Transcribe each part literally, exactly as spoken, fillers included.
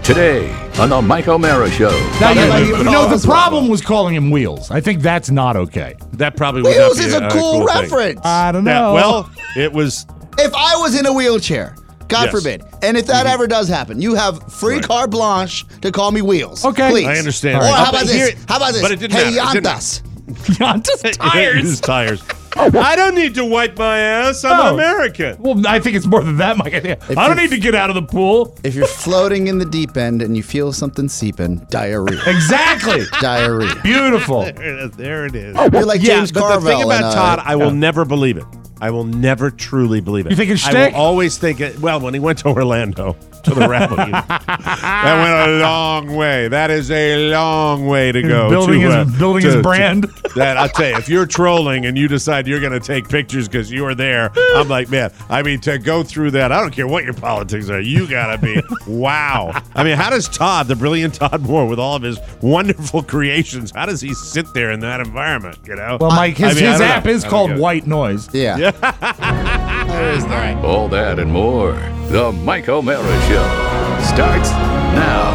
Today on the Mike O'Mara Show. Now, you, you know, the problem was calling him Wheels. I think that's not okay. That probably would Wheels not be is a, a, cool, cool reference. I don't Yeah, know. well, it was. If I was in a wheelchair, God Yes. forbid, and if that ever does happen, you have free Right. carte blanche to call me Wheels. Okay. Please. I understand. Or All right. how about But this? here- how about this? but it didn't Hey, matter. It didn't Yantas. Just tires. His tires. I don't need to wipe my ass. I'm Oh. American. Well, I think it's more than that, Mike. I don't you- need to get out of the pool. If you're floating in the deep end and you feel something seeping, diarrhea. Exactly. diarrhea. Beautiful. There it is. There it is. You're like yeah, James but Carville. the thing about in, uh, Todd, I will yeah. never believe it. I will never truly believe it. You think it's I shtick? will always think it. Well, when he went to Orlando to the rally, that went a long way. That is a long way to go. building to, his- uh, building to- his to- brand. that I'll tell you, if you're trolling and you decide you're going to take pictures because you were there, I'm like, man. I mean, to go through that, I don't care what your politics are. You got to be wow. I mean, how does Todd, the brilliant Todd Moore, with all of his wonderful creations, how does he sit there in that environment? You know. Well, Mike, his, I mean, I his don't app know. is I don't called get it. White Noise. Yeah. There is that. All that and more. The Mike O'Mara Show starts now.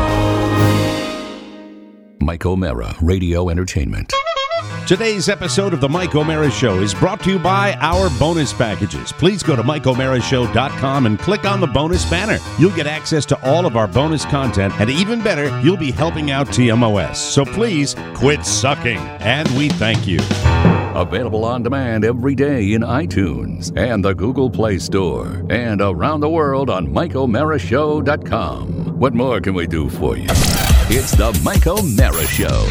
Mike O'Mara Radio Entertainment. Today's episode of the Mike O'Mara Show is brought to you by our bonus packages. Please go to mike o'mara show dot com and click on the bonus banner. You'll get access to all of our bonus content, and even better, you'll be helping out T M O S. So please quit sucking, and we thank you. Available on demand every day in iTunes and the Google Play Store and around the world on mike o'mara show dot com. What more can we do for you? It's the Mike O'Mara Show.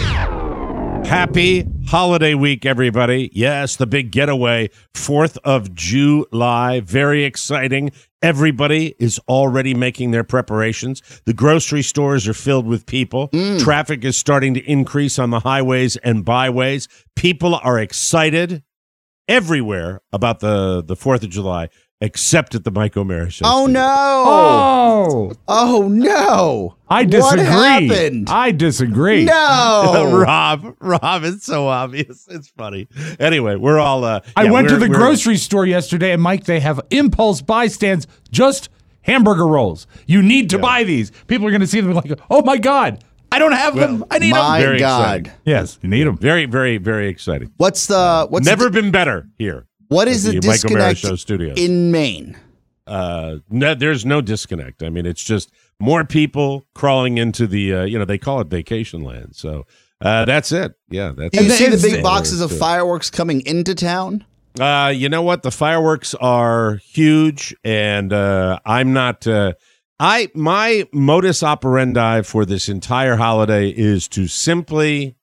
Happy holiday week, everybody. Yes, the big getaway, fourth of July. Very exciting. Everybody is already making their preparations. The grocery stores are filled with people. Mm. Traffic is starting to increase on the highways and byways. People are excited everywhere about the, the fourth of July, except at the Mike O'Mara Show. Oh, studio. no. Oh, Oh, no. I disagree. What happened? I disagree. No. Rob, Rob, it's so obvious. It's funny. Anyway, we're all. Uh, I yeah, went to we're- the we're- grocery store yesterday, and Mike, they have impulse buy stands, just hamburger rolls. You need to Yeah. buy these. People are going to see them like, oh my God, I don't have them. Well, I need My them. Very God. exciting. Yes, you need them. Very, very, very exciting. What's the what's Never the, been better here. what is at the the Mike O'Mara disconnect Show studios. in Maine? Uh, no, there's no disconnect. I mean, it's just more people crawling into the. Uh, you know, they call it vacation land. So uh, that's it. Yeah, that's. Do you And see the it's- big boxes of There is to it. fireworks coming into town? Uh, you know what? The fireworks are huge, and uh, I'm not. Uh, I my modus operandi for this entire holiday is to simply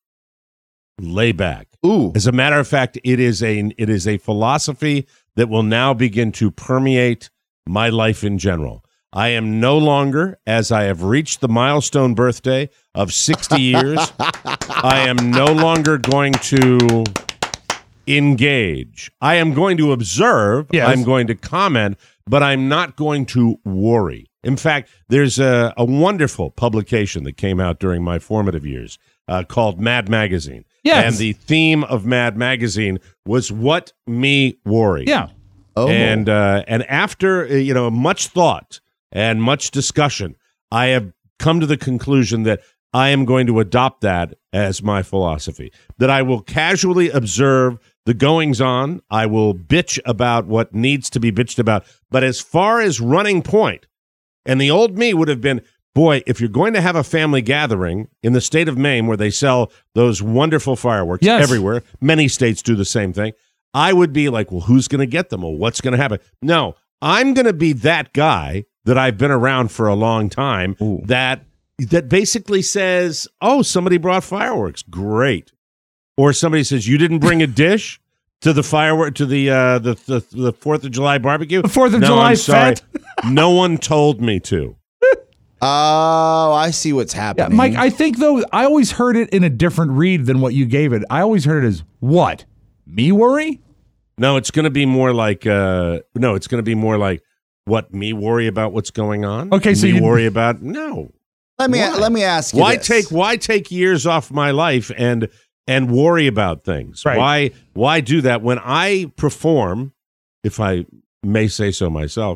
lay back. Ooh. As a matter of fact, it is a it is a philosophy that will now begin to permeate my life in general. I am no longer, as I have reached the milestone birthday of sixty years, I am no longer going to engage. I am going to observe. Yes. I'm going to comment, but I'm not going to worry. In fact, there's a, a wonderful publication that came out during my formative years uh, called Mad Magazine. Yes. And the theme of Mad Magazine was "What Me Worry." Yeah. Oh. And uh, and after uh, you know much thought and much discussion, I have come to the conclusion that I am going to adopt that as my philosophy. That I will casually observe the goings on. I will bitch about what needs to be bitched about. But as far as running point, and the old me would have been, boy, if you're going to have a family gathering in the state of Maine where they sell those wonderful fireworks Yes. everywhere, many states do the same thing, I would be like, well, who's going to get them? Or what's going to happen? No, I'm going to be that guy that I've been around for a long time Ooh. that that basically says, oh, somebody brought fireworks. Great. Or somebody says, you didn't bring a dish to the firework to the uh, the, the the Fourth of July barbecue? The Fourth of no, July I'm sorry. fete? No one told me to. Oh, I see what's Yeah, happening. Mike, I think, though, I always heard it in a different read than what you gave it. I always heard it as, what? Me worry? No, it's going to be more like uh, no, it's going to be more like what me worry about what's going on. Okay, so me you- worry about no. let me why? let me ask you Why this. take why take years off my life and and worry about things? Right. Why why do that when I perform, if I may say so myself,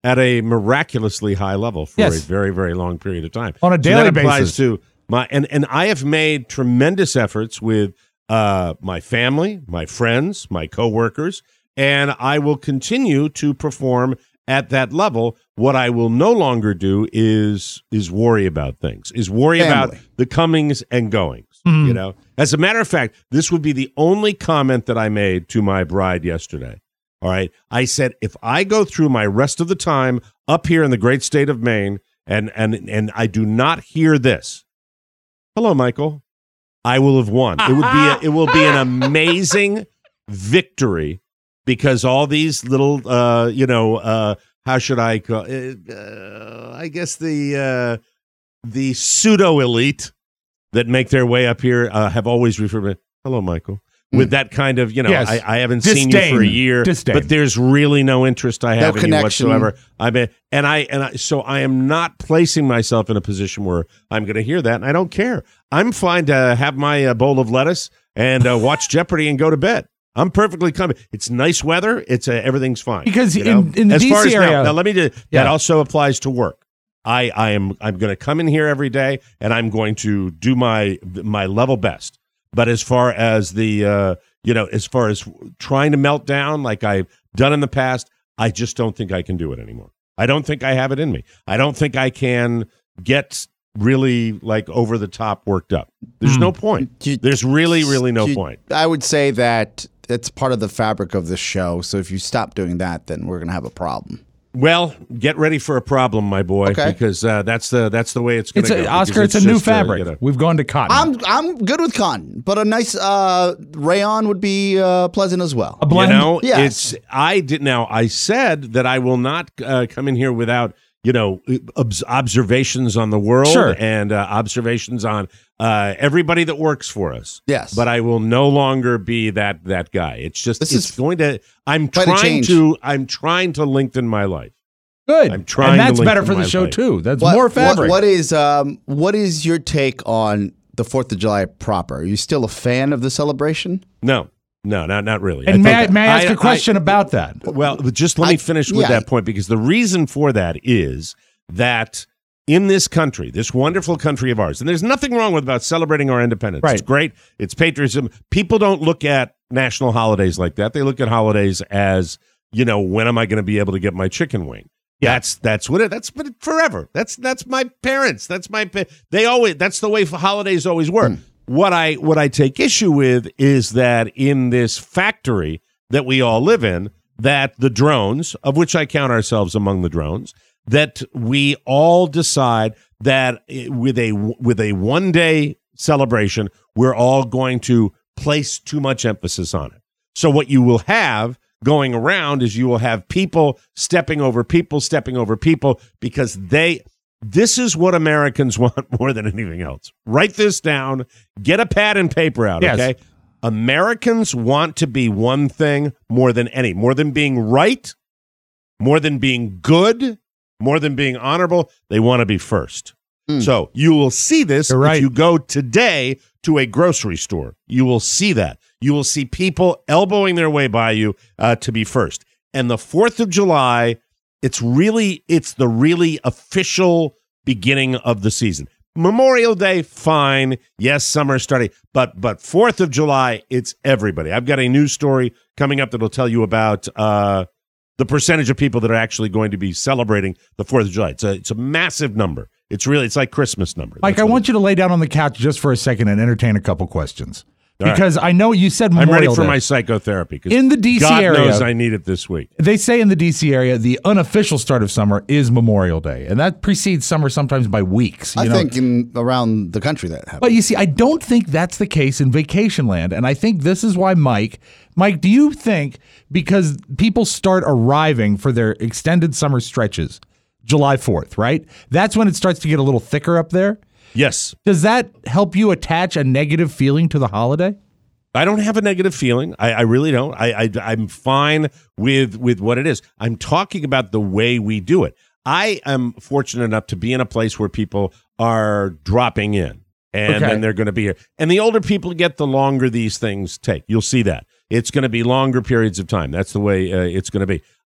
at a miraculously high level for Yes. a very, very long period of time. On a So daily that applies basis. to my and, and I have made tremendous efforts with uh, my family, my friends, my coworkers, and I will continue to perform at that level. What I will no longer do is is worry about things, is worry about Family. the comings and goings. You know, as a matter of fact, this would be the only comment that I made to my bride yesterday. All right. I said, if I go through my rest of the time up here in the great state of Maine and and and I do not hear this, hello, Michael, I will have won. It would be a, it will be an amazing victory because all these little, uh, you know, uh, how should I call it? Uh, I guess the uh, the pseudo elite that make their way up here uh, have always referred to me, hello, Michael. With that kind of, you know, Yes. I, I haven't seen you Disdain. for a year, Disdain. but there's really no interest I have No in you connection. whatsoever. I mean, and I and I, so I am not placing myself in a position where I'm going to hear that, and I don't care. I'm fine to have my uh, bowl of lettuce and uh, watch Jeopardy and go to bed. I'm perfectly coming. It's nice weather. It's uh, everything's fine Because you know? in- in the as D C far as area- now, now, let me do Yeah. that. Also applies to work. I, I am I'm going to come in here every day, and I'm going to do my my level best. But as far as the uh, you know, as far as trying to melt down like I've done in the past, I just don't think I can do it anymore. I don't think I have it in me. I don't think I can get really like over the top worked up. There's no point. You- There's really, really no you- point. I would say that it's part of the fabric of the show. So if you stop doing that, then we're going to have a problem. Well, get ready for a problem, my boy, Okay. because uh, that's the that's the way it's going It's to a, go. Oscar. because It's, a new just, uh, fabric. you know- We've gone to cotton. I'm I'm good with cotton, but a nice uh, rayon would be uh, pleasant as well. a blend. You know, Yes. it's I did now. I said that I will not uh, come in here without you know obs- observations on the world Sure. and uh, observations on uh, everybody that works for us. Yes. but I will no longer be that that guy. It's just This it's is going to. I'm quite a trying change. to. I'm trying to LinkedIn my life. Good. I'm trying and to that's link better to for the my show life. too. That's What- more what- fabric. what is um what is your take on the Fourth of July proper? Are you still a fan of the celebration? No, no, not not really. and I may, I, think- may I ask I- a question I- about that? Well, just let me I- finish with yeah. that point because the reason for that is that in this country, this wonderful country of ours, and there's nothing wrong with about celebrating our independence. Right. It's great. It's patriotism. People don't look at national holidays like that. They look at holidays as, you know, when am I going to be able to get my chicken wing? That's that's what it. That's been forever. That's that's my parents. That's my. pa- They always. That's the way holidays always work. What I what I take issue with is that in this factory that we all live in, that the drones, of which I count ourselves among the drones, that we all decide that eh, with a with a one day celebration, we're all going to place too much emphasis on it. So what you will have going around is you will have people stepping over people, stepping over people, because they, this is what Americans want more than anything else. Write this down, get a pad and paper out, Yes. okay? Americans want to be one thing more than any, more than being right, more than being good, more than being honorable. They want to be first. So you will see this You're right. if you go today to a grocery store. You will see that. You will see people elbowing their way by you uh, to be first. And the fourth of July, it's really, it's the really official beginning of the season. Memorial Day, fine. Yes, summer starting. But but fourth of July, it's everybody. I've got a news story coming up that will tell you about uh, the percentage of people that are actually going to be celebrating the fourth of July. It's a, it's a massive number. It's really, it's like Christmas number. Mike, That's I what want you to lay down on the couch just for a second and entertain a couple questions. All right. Because I know you said I'm Memorial ready for Day. my psychotherapy. 'cause In the D C God area- knows I need it this week. They say in the D C area, the unofficial start of summer is Memorial Day, and that precedes summer sometimes by weeks. You I know? think in around the country that happens. But you see, I don't think that's the case in vacation land, and I think this is why Mike. Mike, do you think because people start arriving for their extended summer stretches, July fourth, right? That's when it starts to get a little thicker up there. Yes. Does that help you attach a negative feeling to the holiday? I don't have a negative feeling. I, I really don't. I, I I'm fine with with what it is. I'm talking about the way we do it. I am fortunate enough to be in a place where people are dropping in, and Okay. then they're going to be here. And the older people get, the longer these things take. You'll see that it's going to be longer periods of time. That's the way uh, it's going to be.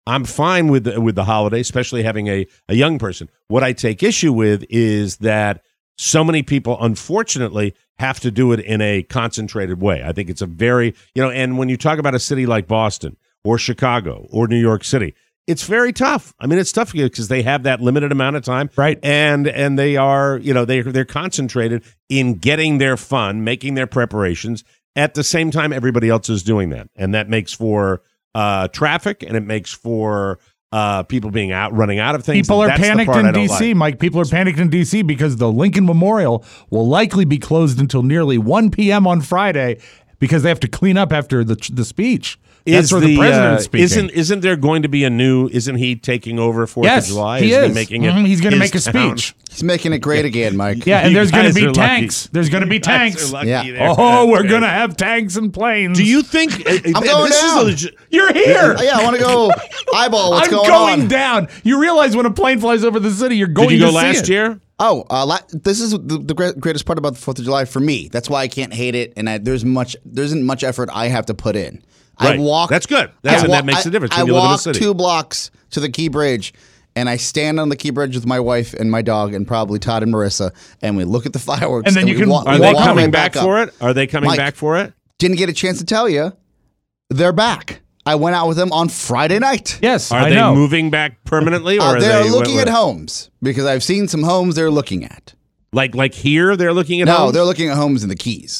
I'm fine with the, with the holiday, especially having a, a young person. What I take issue with is that so many people, unfortunately, have to do it in a concentrated way. I think it's a very, you know, and when you talk about a city like Boston or Chicago or New York City, it's very tough. I mean, it's tough because they have that limited amount of time, right? And and they are, you know, they they're concentrated in getting their fun, making their preparations. At the same time, everybody else is doing that, and that makes for uh, traffic, and it makes for uh, people being out, running out of things. People are That's the panicked part I in don't D C, like. Mike. People are panicked in D C because the Lincoln Memorial will likely be closed until nearly one p.m. on Friday because they have to clean up after the the speech. That's Is where the, the, president's uh, speaking. Isn't isn't there going to be a new? Isn't he taking over Fourth yes, of July? he Isn't is. He making it. Mhm, he's going to make a his town? speech. He's making it great again, Mike. Yeah, and You there's going to guys be are lucky. tanks. There's going to be You guys tanks. are lucky Yeah. there. Oh, we're going to have tanks and planes. Do you think I'm going this down. Is a legit, You're here. Yeah, I want to go eyeball what's I'm going, going on. down. You realize when a plane flies over the city, you're going did you to go see last it. year? Oh, uh, la- this is the, the great- greatest part about the Fourth of July for me. That's why I can't hate it, and I, there's much there isn't much effort I have to put in. Right. I walk. That's good. That's- I and that walk- makes a difference I, when I you live in a walk city. two blocks to the Key Bridge, and I stand on the Key Bridge with my wife and my dog, and probably Todd and Marissa, and we look at the fireworks. And then you we can- wa- Are we they walk coming right back up. for it? Are they coming Mike. back for it? Didn't get a chance to tell you. They're back. I went out with them on Friday night. Yes, Are I they know. moving back permanently, or Uh, are they're they looking what- at homes because I've seen some homes they're looking at. Like like here? They're looking at No, homes? they're looking at homes in the Keys.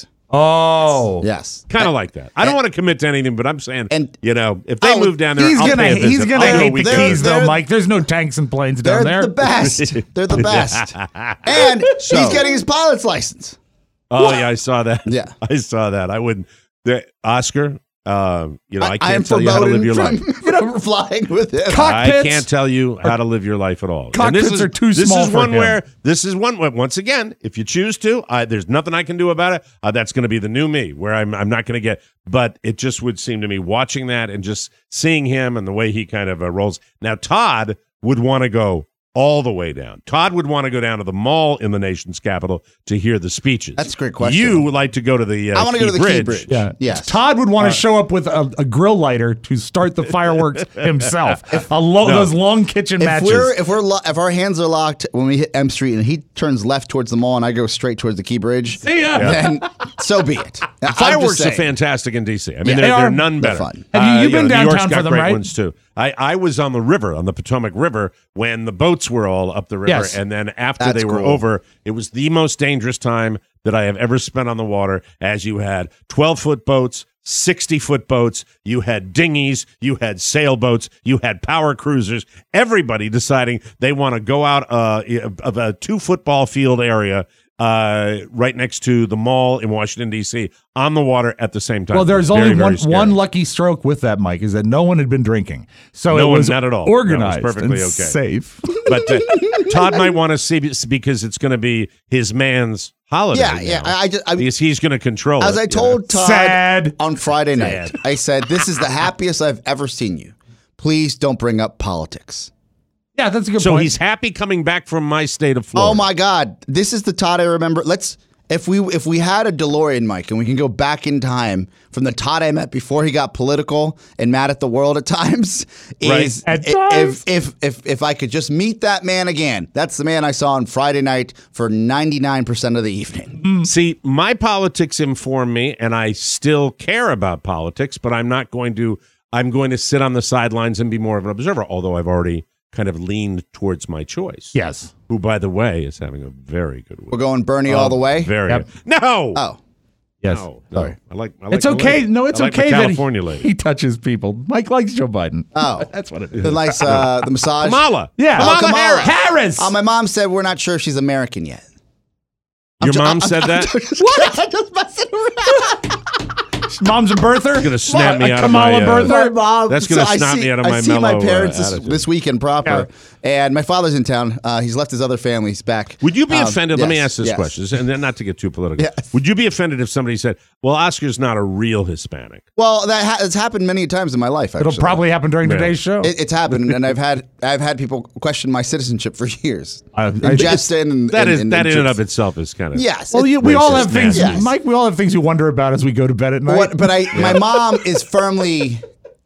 Oh, Yes. Kind of like that. I don't want to commit to anything, but I'm saying, And- you know, if they Oh, move down there, he's I'll gonna pay a he's visit. gonna I'll go a hate the weekend. Keys though, They're- Mike. There's no tanks and planes They're down there. the best. They're the best. And So- he's getting his pilot's license. Oh yeah, I saw that. Yeah. I saw that. I wouldn't. The, Oscar, uh, you know, I, I am can't tell you how to live your life. from flying with him. Cockpits. I can't tell you how to live your life at all. And Cockpits this is, are too this small is for one him. where this is one where, once again, if you choose to, I, there's nothing I can do about it. Uh, that's going to be the new me, where I'm I'm not going to get. But it just would seem to me watching that and just seeing him and the way he kind of uh, rolls. Now Todd would want to go all the way down. Todd would want to go down to the mall in the nation's capital to hear the speeches. That's a great question. You would like to go to the uh, I want to go to the Key Bridge. Yeah. Yes. Todd would want to show up with a, a grill lighter to start the fireworks himself. a lo- No. Those long kitchen If matches. we're if we're lo- if our hands are locked when we hit M Street and he turns left towards the mall and I go straight towards the Key Bridge, See ya. then so be it. I'm just Fireworks are saying. fantastic in D C. I mean, Yeah, they're, they they're are. none They're better. fun. Have you- you've know, been New York's downtown got for them, great right? ones too. I, I was on the river, on the Potomac River, when the boats were all up the river, Yes. and then after That's they were cool. over, it was the most dangerous time that I have ever spent on the water. As you had twelve foot boats, sixty foot boats, you had dinghies, you had sailboats, you had power cruisers. Everybody deciding they want to go out uh, of a two football field area. Uh, right next to the mall in Washington D C on the water at the same time. well, there's Very, only very one scary. one lucky stroke with that, Mike, is that no one had been drinking, so No it one, was not at all. No, it was organized perfectly and okay. safe. But uh, Todd might want to see this because it's going to be his man's holiday. Yeah, yeah. now, I, I just I, because he's going to control as it, I you told know? Todd Sad. on Friday night, Sad. I said, "This is the happiest I've ever seen you. Please don't bring up politics." Yeah, that's a good So point. he's happy coming back from my state of Florida. Oh my God, this is the Todd I remember. Let's if we if we had a DeLorean, Mike, and we can go back in time from the Todd I met before he got political and mad at the world at times. Right. Is At i- times. if if if if I could just meet that man again. That's the man I saw on Friday night for ninety-nine percent of the evening. See, my politics inform me, and I still care about politics, but I'm not going to. I'm going to sit on the sidelines and be more of an observer. Although I've already kind of leaned towards my choice. yes. Who, by the way, is having a very good week. We're going Bernie all the way. Very. Yep. No. 哦 Yes. No, no. Sorry. I like. I like It's my okay. lady. No, it's I like my okay that California he, lady. he touches people. Mike likes Joe Biden. Oh. That's what it is. The nice uh, the massage. Kamala. Yeah. Kamala, Oh, Kamala. Harris. Harris. Uh, my mom said we're not sure if she's American yet. Your ju- mom I'm- said I'm that? just- I'm just messing around. Mom's a birther. gonna snap me A out of Kamala my, uh, birther. My mom. That's gonna I snap see- me out of I my see my mellow, uh, parents this, attitude. this weekend proper, and my father's in town. Uh, he's left his other families back. Would you be Um, offended? Let me yes, ask this yes. question, and then not to get too political. Yes. Would you be offended if somebody said, "Well, Oscar's not a real Hispanic"? Well, that ha- it's happened many times in my life. Actually. It'll probably happen during Yeah. today's show. It, it's happened, and I've had I've had people question my citizenship for years. I- In I- Justin and That and- is and- that and in and just- of itself is kind of Yes. well, it- you, we all racist, have things, Yes. Mike. We all have things we wonder about as we go to bed at night. What, but I, my mom is firmly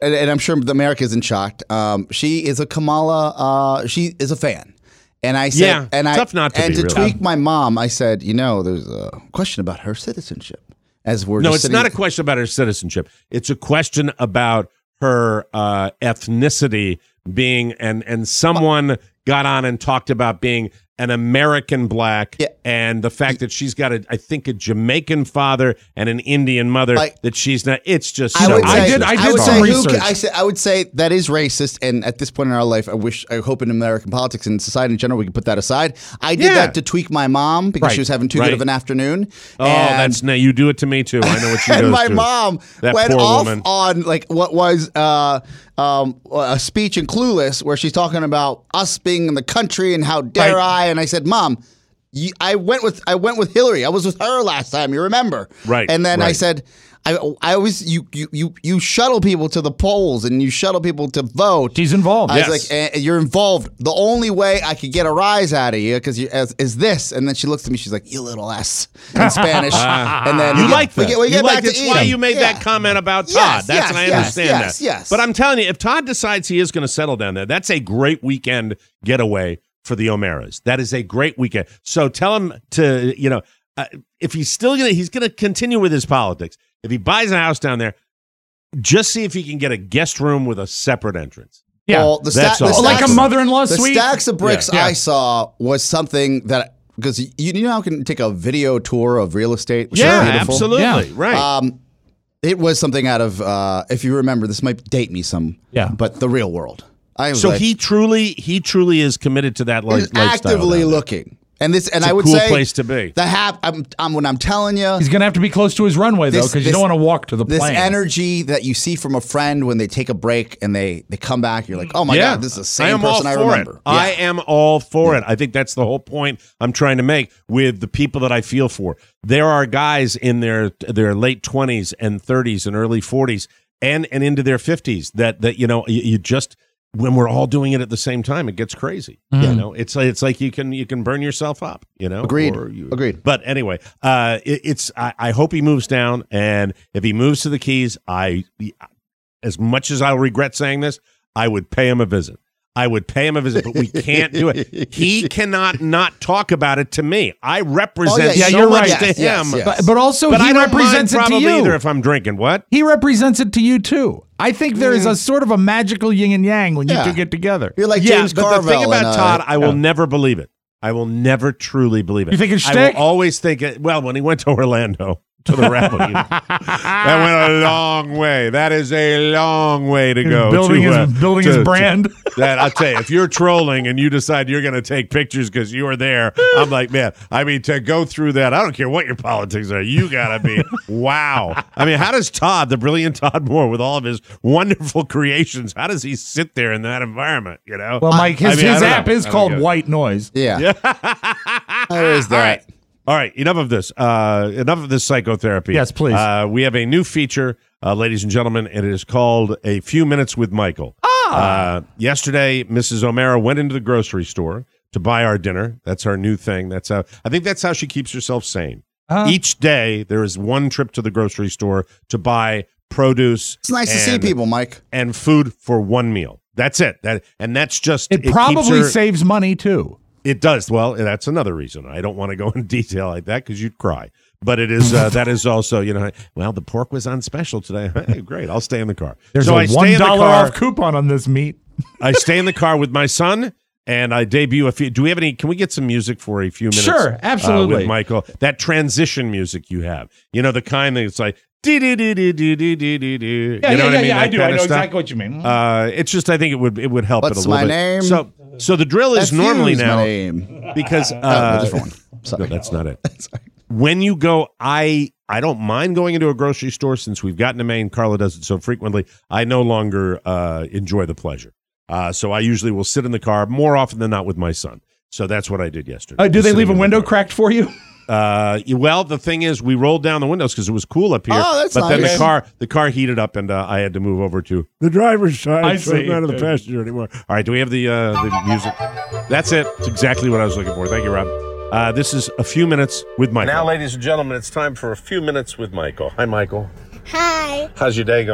and, and I'm sure America isn't shocked. Um, she is a Kamala. Uh, she is a fan. And I said, Yeah, and I, tough not to and be, to really. tweak my mom, I said, you know, there's a question about her citizenship. As we're No, just it's sitting- not a question about her citizenship. It's a question about her uh, ethnicity being, and and someone got on and talked about being an American black, Yeah. and the fact that she's got a, I think, a Jamaican father and an Indian mother. Like- that she's not. It's just. I so would say, I did- I did would some say who research. ca- I, say, I would say that is racist, and at this point in our life, I wish, I hope in American politics and society in general, we can put that aside. I did Yeah. that to tweak my mom because Right. she was having too Right. good of an afternoon. Oh, and, that's no. You do it to me too. I know what she and goes my through. mom That went poor off woman. on like what was uh, um, a speech in Clueless where she's talking about us being in the country and how dare Right. I? And I said, Mom. You, I went with I went with Hillary. I was with her last time. You remember, Right, And then I right. said, I I always you you you you shuttle people to the polls and you shuttle people to vote. She's involved. I Yes. was like, eh, you're involved. The only way I could get a rise out of you because you as, is this. And then she looks at me. She's like, you little ass in Spanish. and then You we get, like that. We get, we you get like back that's to why eating. you made Yeah. that comment about Todd. Yes, that's yes, and I yes, understand yes, that. yes. But I'm telling you, if Todd decides he is going to settle down there, that's a great weekend getaway for the O'Maras. That is a great weekend. So tell him to, you know, uh, if he's still going to, he's going to continue with his politics. If he buys a house down there, just see if he can get a guest room with a separate entrance. Yeah. Well, the That's sta- the all. Oh, like a stacks- mother-in-law The suite. stacks of bricks Yeah. I saw was something that because you, you know how you can take a video tour of real estate. which is Yeah, beautiful? absolutely. Yeah. Right. Um, it was something out of uh, if you remember, this might date me some. Yeah. but the real world. I was so like, he truly, he truly is committed to that li- he's lifestyle. actively down there. looking, and this and It's a I would cool say place to be. The hap. I'm, I'm when I'm telling you. He's going to have to be close to his runway, though, This- because you this- don't want to walk to the This plane. energy that you see from a friend when they take a break and they, they come back, you're like, oh my yeah, god, this is the I same am person all I for remember. It. I am all for it. I think that's the whole point I'm trying to make with the people that I feel for. There are guys in their their late twenties and thirties and early forties and and into their fifties that that you know you, you just when we're all doing it at the same time, it gets crazy. You know, it's like it's like you can you can burn yourself up. You know, Agreed. or you- Agreed. But anyway, uh, it, it's I, I hope he moves down, and if he moves to the Keys, I as much as I'll regret saying this, I would pay him a visit. I would pay him a visit, but we can't do it. He cannot not talk about it to me. I represent Oh, yeah, so you're much right. to Yes, him. yes, yes. But, but also, But he I don't represents mind it to probably you. either if I'm drinking. What? He represents it to you, too. I think there is a sort of a magical yin and yang when you Yeah. two get together. You're like yeah, James but Carville. the thing about in, uh, Todd, I will yeah. never believe it. I will never truly believe it. You think it's I shtick? will always think it. Well, when he went to Orlando to the rally, that went a long way. That is a long way to go. building to, his uh, building to- his to- brand. that I'll tell you, if you're trolling and you decide you're going to take pictures because you were there, I'm like, man, I mean, to go through that, I don't care what your politics are. You got to be, wow. I mean, how does Todd, the brilliant Todd Moore, with all of his wonderful creations, how does he sit there in that environment, you know? Well, Mike, his, I mean, I his don't app know. is I don't called get it. White Noise. Yeah. There is that. All right. All right, enough of this. Uh, enough of this psychotherapy. Yes, please. Uh, we have a new feature, uh, ladies and gentlemen, and it is called A Few Minutes with Michael. Ah. Uh, yesterday, Missus O'Mara went into the grocery store to buy our dinner. That's our new thing. That's how I think that's how she keeps herself sane. Uh, Each day, there is one trip to the grocery store to buy produce. It's nice to see and- people, Mike. and food for one meal. That's it. That and that's just it keeps probably her- saves money, too. It does. Well, that's another reason. I don't want to go in detail like that because you'd cry. But it is uh, that is also, you know, well, the pork was on special today. Hey, great. I'll stay in the car. There's so a I stay one in the dollar car. off coupon on this meat. I stay in the car with my son, and I debut a few. Do we have any? Can we get some music for a few minutes? Sure, uh, absolutely. with Michael, that transition music you have. You know, the kind that's like. Do, do, do, do, do, do, do, do, do. You know what I mean? That kind of stuff. what you mean. Uh, it's just I think it would it would help What's it a little my bit. name? So so the drill is F normally U's my now name. because Oh, uh, a different one. Sorry. no, that's not it. When you go, I I don't mind going into a grocery store since we've gotten to Maine. Carla does it so frequently. I no longer uh, enjoy the pleasure. Uh, so I usually will sit in the car more often than not with my son. So that's what I did yesterday. Uh, do Just they sitting leave a in the window car. cracked for you? Uh, you- well, the thing is, we rolled down the windows because it was cool up here. Oh, that's but then the nice. car, the car heated up, and uh, I had to move over to the driver's side. I so I'm see. not in the passenger anymore. All right, do we have the uh, the music? That's it. It's exactly what I was looking for. Thank you, Rob. Uh, this is A Few Minutes with Michael. Now, ladies and gentlemen, it's time for A Few Minutes with Michael. Hi, Michael. Hi. How's your day going?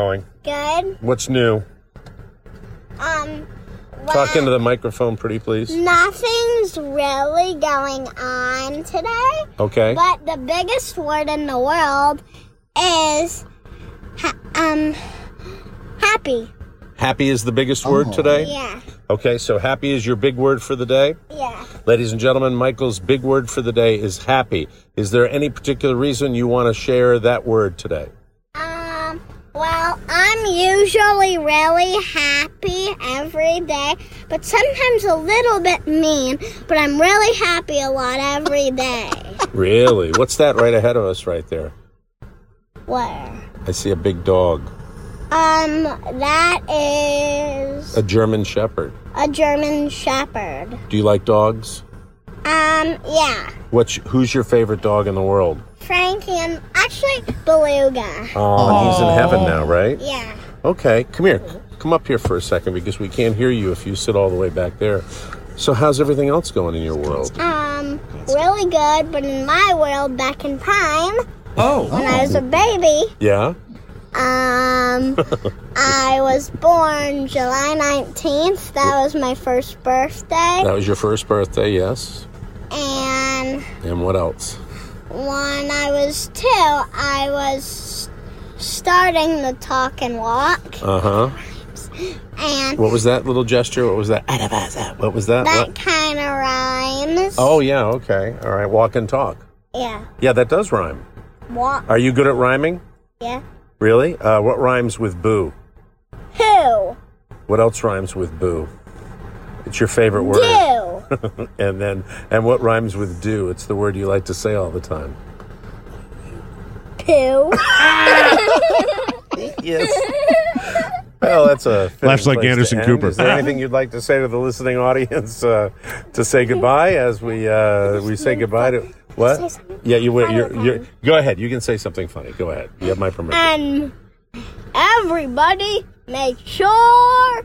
Good. What's new? Um, Talk well, into the microphone, pretty please. nothing's really going on today. Okay. But the biggest word in the world is ha- um happy. Happy is the biggest word today? Yeah. Okay, so happy is your big word for the day? Yeah. Ladies and gentlemen, Michael's big word for the day is happy. Is there any particular reason you want to share that word today? Um, well, I'm usually really happy every day, but sometimes a little bit mean, but I'm really happy a lot every day. Really? What's that right ahead of us right there? Where? I see a big dog. Um, that is A German Shepherd. a German Shepherd. Do you like dogs? Um, yeah. What's who's your favorite dog in the world? Frankie and actually Beluga. Oh, he's in heaven now, right? Yeah. Okay, come here. Come up here for a second because we can't hear you if you sit all the way back there. So how's everything else going in your world? Um, really good, but in my world back in time, Oh. when I was a baby, Yeah? um, I was born July nineteenth. That was my first birthday. That was your first birthday, yes? And And what else? when I was two, I was starting to talk and walk. Uh-huh. And What was that little gesture? What was that? What was that? that What? kind of rhymes. Oh, yeah, okay. All right, walk and talk. Yeah. Yeah, that does rhyme. Walk. Are you good at rhyming? Yeah. Really? Uh, what rhymes with boo? Who? What else rhymes with boo? It's your favorite word. Do. And then, and what rhymes with do? It's the word you like to say all the time. Poo. Yes. Well, that's a fitting Laughs like place to Anderson end. Cooper. Is there anything you'd like to say to the listening audience uh, to say goodbye as we uh, we say goodbye to what? Say something Yeah, you were. You're, funny. you're, go ahead. You can say something funny. Go ahead. You have my permission. And everybody make sure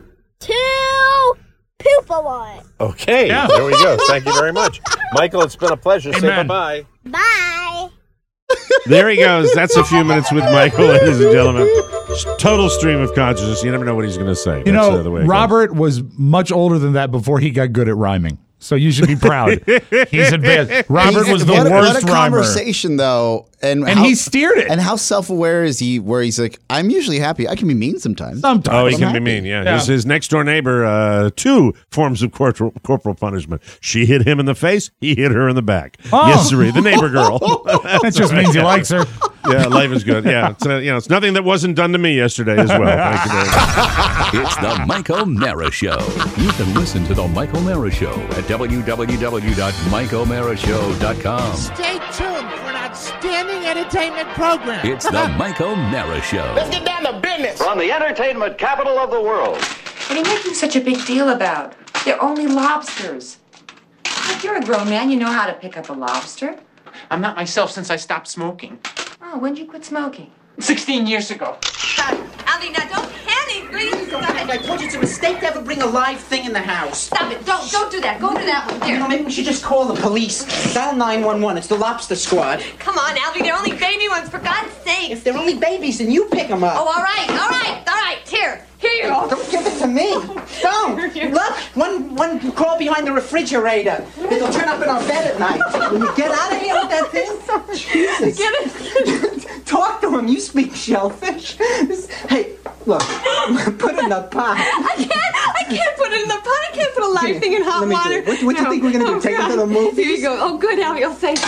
to poop a lot. Okay. Yeah. There we go. Thank you very much, Michael. It's been a pleasure. Say Amen. bye bye. Bye. There he goes. That's a few minutes with Michael, ladies and gentlemen. Total stream of consciousness. You never know what he's going to say. You That's, know, uh, the way it goes. Robert was much older than that before he got good at rhyming. So you should be proud. He's advanced. Robert He's- was the what, a- worst what a rhymer. conversation, though, and And how, he steered it. And how self-aware is he? Where he's like, I'm usually happy. I can be mean sometimes. Sometimes. Oh, he can I'm be happy. mean, yeah. Yeah. His, his next door neighbor, uh, two forms of corporal, corporal punishment. She hit him in the face, he hit her in the back. Oh. Yes, sir. The neighbor girl. That just means he likes her. Yeah, life is good. Yeah, it's, uh, you know, it's nothing that wasn't done to me yesterday as well. Thank you very much. It's the Mike O'Mara Show. You can listen to the Mike O'Mara Show at w w w dot mike o'mara show dot com. Stay tuned for an outstanding entertainment program. It's the Mike O'Mara Show. Let's get down to business. From the entertainment capital of the world. What are you making such a big deal about? They're only lobsters. If you're a grown man, you know how to pick up a lobster. I'm not myself since I stopped smoking. Oh, when'd you quit smoking? sixteen years ago. Ali, now don't panic, please. Stop I told you it's a mistake to ever bring a live thing in the house. Stop it. Don't don't do that. Go to that one. You know, There. maybe we should just call the police. Dial nine one one. It's the lobster squad. Come on, Alvy. They're only baby ones, for God's sake. If they're only babies, then you pick them up. Oh, all right, all right, all right. Here, here you Oh, go. don't give it to me. Don't. Look, one one crawl behind the refrigerator. It'll turn up in our bed at night. When you get out of here with that thing, Jesus. Get it. Talk to him. You speak shellfish. Hey, look, put it in the pot. I can't. I can't put it in the pot. I can't put a live thing in hot Let me do water. it. What- what do you think we're gonna do, Oh, take it God. to the movies? Here you go. Oh, good, Alvy. Oh, thank you.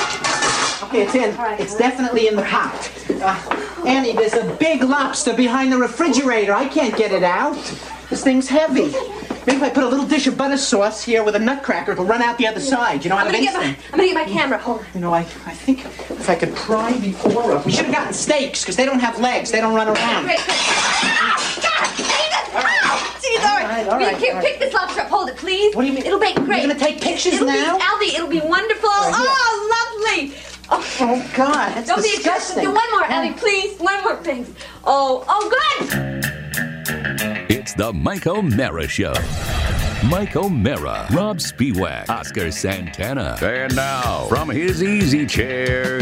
Okay, it's in. It's definitely in the pot. Uh, Annie, there's a big lobster behind the refrigerator. I can't get it out. This thing's heavy. Maybe if I put a little dish of butter sauce here with a nutcracker, it'll run out the other side. You know how I'm to gonna make get my. things? I'm gonna get my camera. Hold on. You know, I, I think if I could pry before us, we should have gotten steaks because they don't have legs. They don't run around. Great, great. Ah, God, Jesus! Ah, Jeez, all All right, right. all right, Here, all right. pick this lobster up. Hold it, please. What do you mean? It'll bake great. You're gonna take pictures it'll now? Be, Alvy, it'll be wonderful. Right here. Oh, lovely. Oh, Oh God, that's don't be disgusting. aggressive. Do one more, Alvy, please. One more, please. Oh, oh, good. It's the Mike O'Mara Show. Mike O'Mara, Rob Spiewak, Oscar Santana. And now, from his easy chair,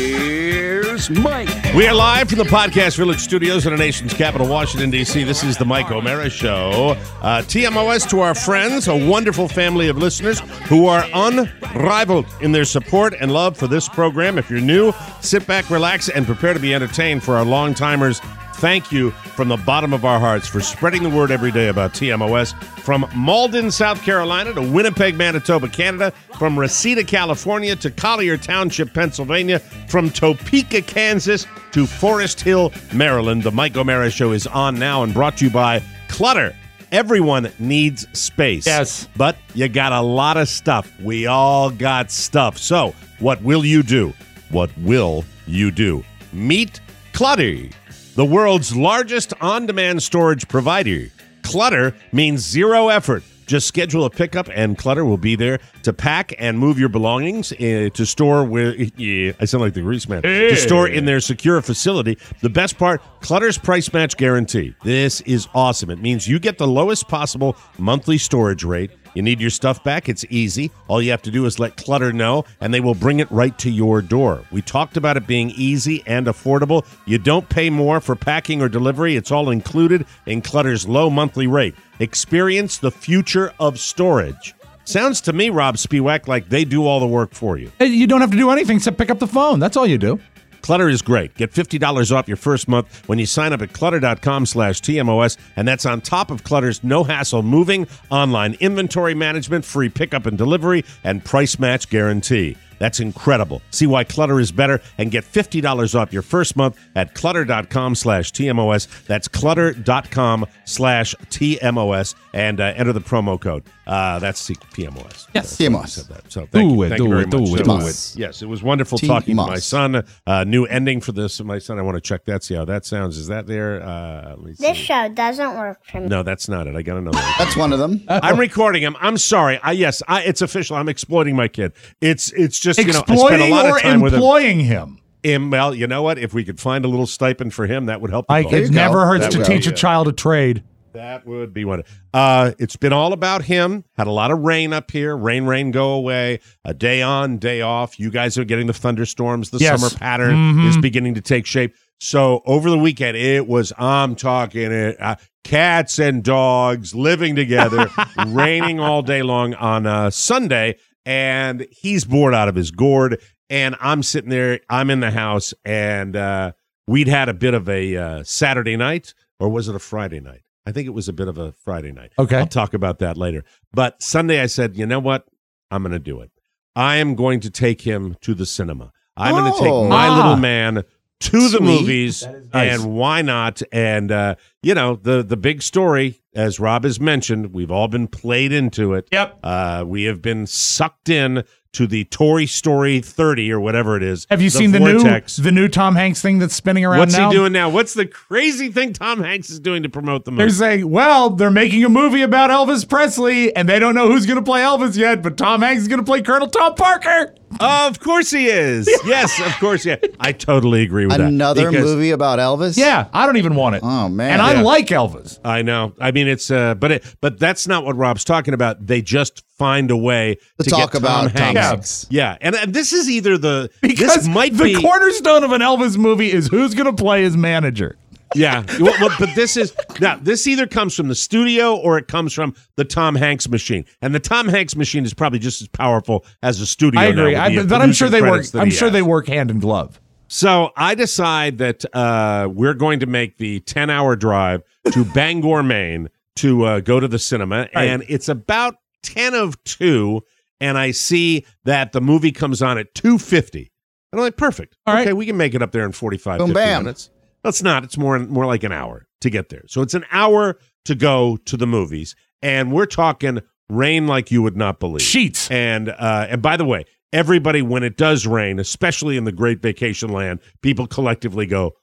here's Mike. We are live from the Podcast Village studios in the nation's capital, Washington, D C. This is the Mike O'Mara Show. Uh, T M O S to our friends, a wonderful family of listeners who are unrivaled in their support and love for this program. If you're new, sit back, relax, and prepare to be entertained. For our long-timers, thank you from the bottom of our hearts for spreading the word every day about T M O S. From Malden, South Carolina to Winnipeg, Manitoba, Canada. From Reseda, California to Collier Township, Pennsylvania. From Topeka, Kansas to Forest Hill, Maryland. The Mike O'Mara Show is on now and brought to you by Clutter. Everyone needs space. Yes. But you got a lot of stuff. We all got stuff. So what will you do? What will you do? Meet Clutter, the world's largest on-demand storage provider. Clutter means zero effort. Just schedule a pickup and Clutter will be there to pack and move your belongings uh, to store where, yeah, I sound like the grease man, hey. to store in their secure facility. The best part, Clutter's price match guarantee. This is awesome. It means you get the lowest possible monthly storage rate. You need your stuff back? It's easy. All you have to do is let Clutter know, and they will bring it right to your door. We talked about it being easy and affordable. You don't pay more for packing or delivery. It's all included in Clutter's low monthly rate. Experience the future of storage. Sounds to me, Rob Spiewak, like they do all the work for you. Hey, you don't have to do anything except pick up the phone. That's all you do. Clutter is great. Get fifty dollars off your first month when you sign up at clutter.com slash TMOS, and that's on top of Clutter's no-hassle moving, online inventory management, free pickup and delivery, and price match guarantee. That's incredible. See why Clutter is better and get fifty dollars off your first month at clutter.com slash TMOS. That's clutter.com slash TMOS, and uh, enter the promo code. Uh, that's P M O S. Yes. T M O S. Said that. So thank do you. it, Thank do you very it, much. do it, So, do it. Yes, it was wonderful T- talking to my Moss. son. Uh, new ending for this. My son, I want to check that, see how that sounds. Is that there? Uh, let me see. This show doesn't work for me. No, that's not it. I got to know that. That's one of them. I'm recording him. I'm sorry. I yes, I, it's official. I'm exploiting my kid. It's it's just you know I spent a Exploiting lot or of time with him. employing him. him. Well, you know what? If we could find a little stipend for him, that would help. the Like, cause. it you never go. hurts That to would teach be a it. child a trade. That would be one. Uh, it's been all about him. Had a lot of rain up here. Rain, rain, go away. A day on, day off. You guys are getting the thunderstorms. The Yes. summer pattern Mhm. is beginning to take shape. So over the weekend, it was, I'm talking it, uh, cats and dogs living together, raining all day long on uh, Sunday. And he's bored out of his gourd. And I'm sitting there, I'm in the house, and uh, we'd had a bit of a uh, Saturday night, or was it a Friday night? I think it was a bit of a Friday night. Okay. I'll talk about that later. But Sunday I said, you know what? I'm going to do it. I am going to take him to the cinema. I'm going to take Oh. my Ah. little man to the Sweet. movies, nice. and why not? And, uh, you know, the, the big story, as Rob has mentioned, we've all been played into it. Yep. Uh, we have been sucked in to the Toy Story thirty or whatever it is. Have you the seen Vortex. the new the new Tom Hanks thing that's spinning around What's now? he doing now? What's the crazy thing Tom Hanks is doing to promote the movie? They're saying, well, they're making a movie about Elvis Presley, and they don't know who's going to play Elvis yet, but Tom Hanks is going to play Colonel Tom Parker. Of course he is. Yes, of course. Yeah, I totally agree with that. Another because- movie about Elvis? Yeah, I don't even want it. Oh, man. And I Yeah. like Elvis. I know. I mean, it's uh, but it, but that's not what Rob's talking about. They just find a way To to, talk get about Tom Tom Hanks. Hanks. Yeah, and, and this is either the Because this might the be cornerstone of an Elvis movie is who's going to play his manager. yeah. Well, well, but this is now this either comes from the studio or it comes from the Tom Hanks machine, and the Tom Hanks machine is probably just as powerful as the studio. I agree, now I, with the, uh, but I'm sure producing they work. credits that I'm he sure has. they work hand in glove. So I decide that uh, we're going to make the ten-hour drive to Bangor, Maine, to uh, go to the cinema, Right. and it's about ten of two, and I see that the movie comes on at two fifty, and I'm like, perfect. All right. Okay, we can make it up there in forty-five, Boom, fifty bam. minutes. No, it's not. It's more more like an hour to get there. So it's an hour to go to the movies, and we're talking rain like you would not believe. Sheets. And uh, and by the way, everybody, when it does rain, especially in the Great Vacation Land, people collectively go,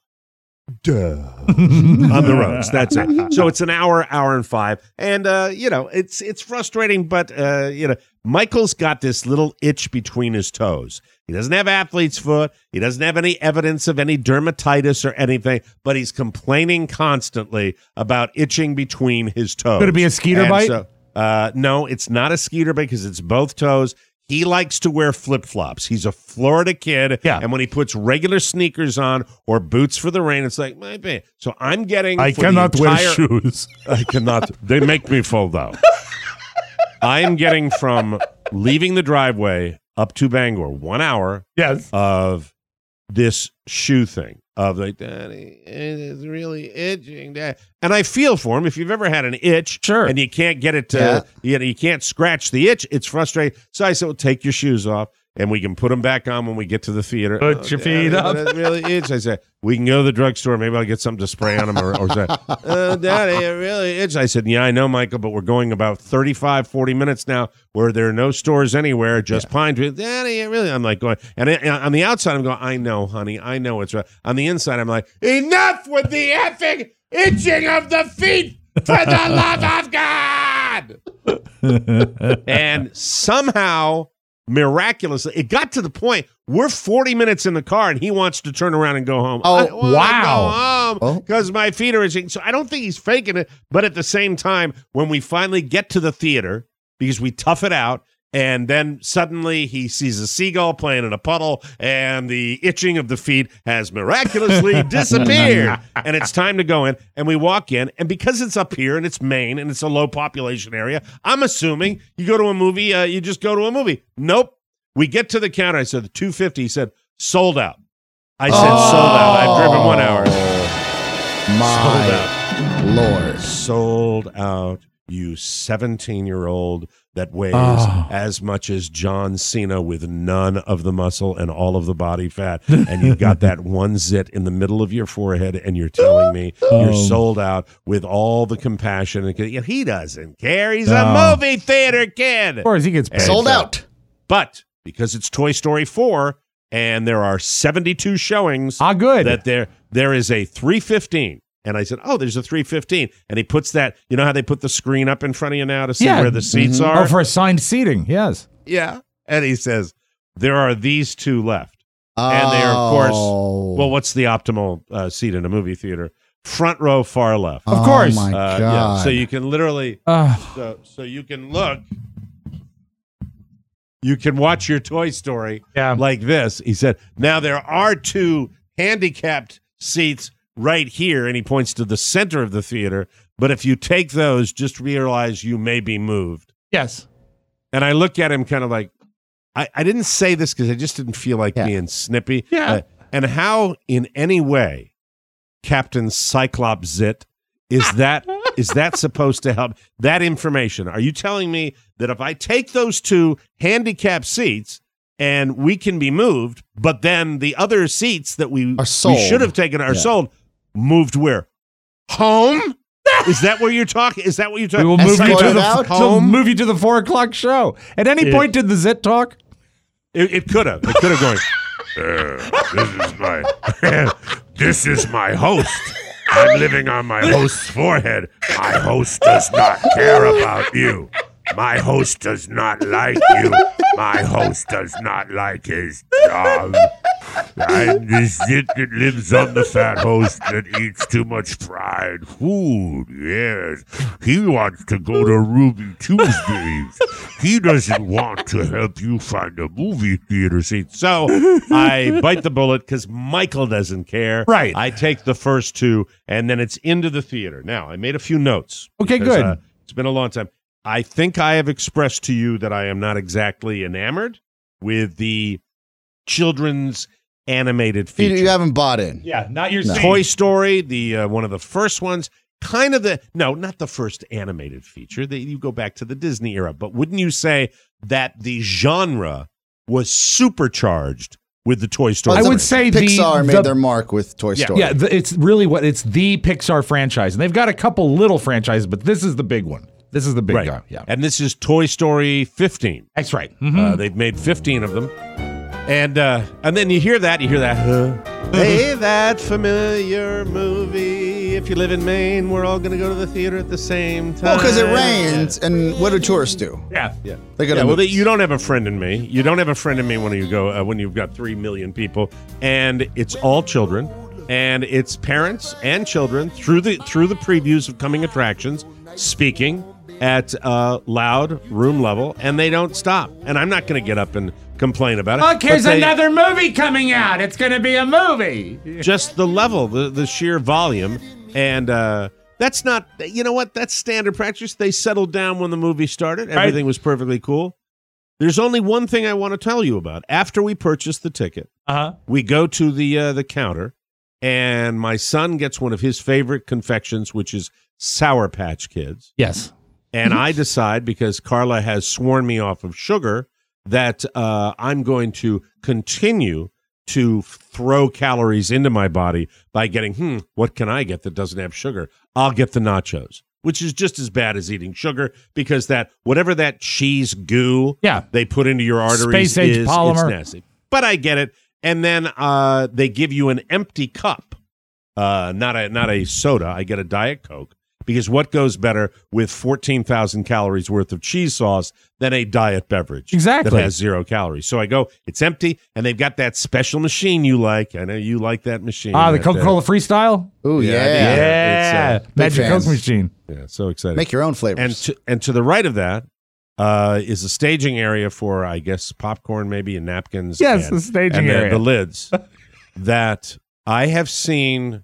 duh, on the roads. That's it. So it's an hour, hour and five. And, uh, you know, it's it's frustrating, but, uh, you know, Michael's got this little itch between his toes. He doesn't have athlete's foot. He doesn't have any evidence of any dermatitis or anything, but he's complaining constantly about itching between his toes. Could it be a skeeter And bite? so- Uh, no, it's not a skeeter because it's both toes. He likes to wear flip-flops. He's a Florida kid, yeah. and when he puts regular sneakers on or boots for the rain, it's like, my bad. So I'm getting I for cannot the entire, wear shoes. I cannot. They make me fold out. I am getting from leaving the driveway up to Bangor one hour yes. of this shoe thing. Of like, Daddy, it is really itching, Dad. And I feel for him. If you've ever had an itch, sure, and you can't get it to, yeah. you know, you can't scratch the itch, it's frustrating. So I said, well, take your shoes off, and we can put them back on when we get to the theater. Put oh, your Daddy, feet up. It really itch. I said, we can go to the drugstore. Maybe I'll get something to spray on them. Or, or say, oh, Daddy, it really itch. I said, yeah, I know, Michael, but we're going about thirty-five, forty minutes now where there are no stores anywhere, just yeah. Pine Tree. Daddy, it really, I'm like going, and I, on the outside, I'm going, I know, honey, I know it's right. On the inside, I'm like, enough with the effing itching of the feet for the love of God. And somehow, miraculously, it got to the point we're forty minutes in the car and he wants to turn around and go home. Oh, I wanna wow. Go home because oh. my feet are itching. So I don't think he's faking it. But at the same time, when we finally get to the theater, because we tough it out, and then suddenly he sees a seagull playing in a puddle, and the itching of the feet has miraculously disappeared. And it's time to go in, and we walk in, and because it's up here, and it's Maine, and it's a low population area, I'm assuming you go to a movie, uh, you just go to a movie. Nope. We get to the counter. I said, two fifty. He said, sold out. I said, oh. sold out. I've driven one hour. My sold out. Lord. Sold out. You seventeen-year-old that weighs oh. as much as John Cena with none of the muscle and all of the body fat, and you've got that one zit in the middle of your forehead, and you're telling me oh. you're sold out with all the compassion. And he doesn't care. He's no. a movie theater kid. Of course, he gets paid. Sold out. But because it's Toy Story four, and there are seventy-two showings, ah, good. that there there is a three fifteen. And I said, oh, there's a three fifteen. And he puts that, you know how they put the screen up in front of you now to see yeah. where the seats mm-hmm. are? Oh, for assigned seating, yes. Yeah. And he says, there are these two left. Oh. And they are, of course, well, what's the optimal uh, seat in a movie theater? Front row, far left. Of course. Oh, my uh, God. Yeah. So you can literally, uh. so, so you can look. You can watch your Toy Story yeah. like this. He said, now there are two handicapped seats right here, and he points to the center of the theater. But if you take those, just realize you may be moved. Yes. And I look at him kind of like, I, I didn't say this because I just didn't feel like yeah. being snippy. Yeah. Uh, and how, in any way, Captain Cyclops Zit, is that is that supposed to help? That information. Are you telling me that if I take those two handicapped seats and we can be moved, but then the other seats that we, are sold. we should have taken are yeah. sold, moved where? Home? Is that where you're talking? Is that what you're talking? We will move you to the out? home. Move you to the four o'clock show. At any it, point, did the Zit talk? It, it could have. It could have gone. Uh, this is my. This is my host. I'm living on my host's forehead. My host does not care about you. My host does not like you. My host does not like his job. I'm the zit that lives on the fat host that eats too much fried food. Yes. He wants to go to Ruby Tuesdays. He doesn't want to help you find a movie theater seat. So I bite the bullet because Michael doesn't care. Right. I take the first two, and then it's into the theater. Now, I made a few notes. Okay, because, good. Uh, it's been a long time. I think I have expressed to you that I am not exactly enamored with the children's animated You, feature. you haven't bought in. Yeah, not your No. scene. Toy Story, the uh, one of the first ones, kind of the no, not the first animated feature. They, you go back to the Disney era, but wouldn't you say that the genre was supercharged with the Toy Story? I would say the- Pixar made the- their mark with Toy Yeah. Story. Yeah, the, it's really what it's the Pixar franchise, and they've got a couple little franchises, but this is the big one. This is the big right. guy. Yeah, And this is Toy Story fifteen. that's right. Mhm. Uh, they've made fifteen of them. And uh, and then you hear that, you hear that, huh? Hey, that familiar movie. If you live in Maine, we're all going to go to the theater at the same time. Well, because it rains, and what do tourists do? yeah, Yeah. They go yeah to well, they, movies. you don't have a friend in me. You don't have a friend in me when you go uh, when you've got three million people, and it's all children, and it's parents and children through the through the previews of coming attractions, speaking, at uh, loud room level, and they don't stop. And I'm not going to get up and complain about it. Look, here's but they- another movie coming out. It's going to be a movie. just the level, the, the sheer volume. And uh, that's not, you know what? That's standard practice. They settled down when the movie started. Everything was perfectly cool. There's only one thing I want to tell you about. After we purchase the ticket, Uh-huh. we go to the uh, the counter, and my son gets one of his favorite confections, which is Sour Patch Kids. Yes. And I decide, because Carla has sworn me off of sugar, that uh, I'm going to continue to throw calories into my body by getting, hmm, what can I get that doesn't have sugar? I'll get the nachos, which is just as bad as eating sugar, because that whatever that cheese goo Yeah. they put into your arteries Space-age is polymer. It's nasty. But I get it. And then uh, they give you an empty cup, uh, not a not a soda. I get a Diet Coke, because what goes better with fourteen thousand calories worth of cheese sauce than a diet beverage Exactly. that has zero calories? So I go, it's empty, and they've got that special machine you like. I know you like that machine. Ah, the that, Coca-Cola Freestyle? Ooh, yeah. Yeah, Yeah. yeah, it's, uh, Magic fans. Coke machine. Yeah, so excited. Make your own flavors. And to, and to the right of that uh, is a staging area for, I guess, popcorn maybe and napkins. Yes, and, the staging and the, area. the lids that I have seen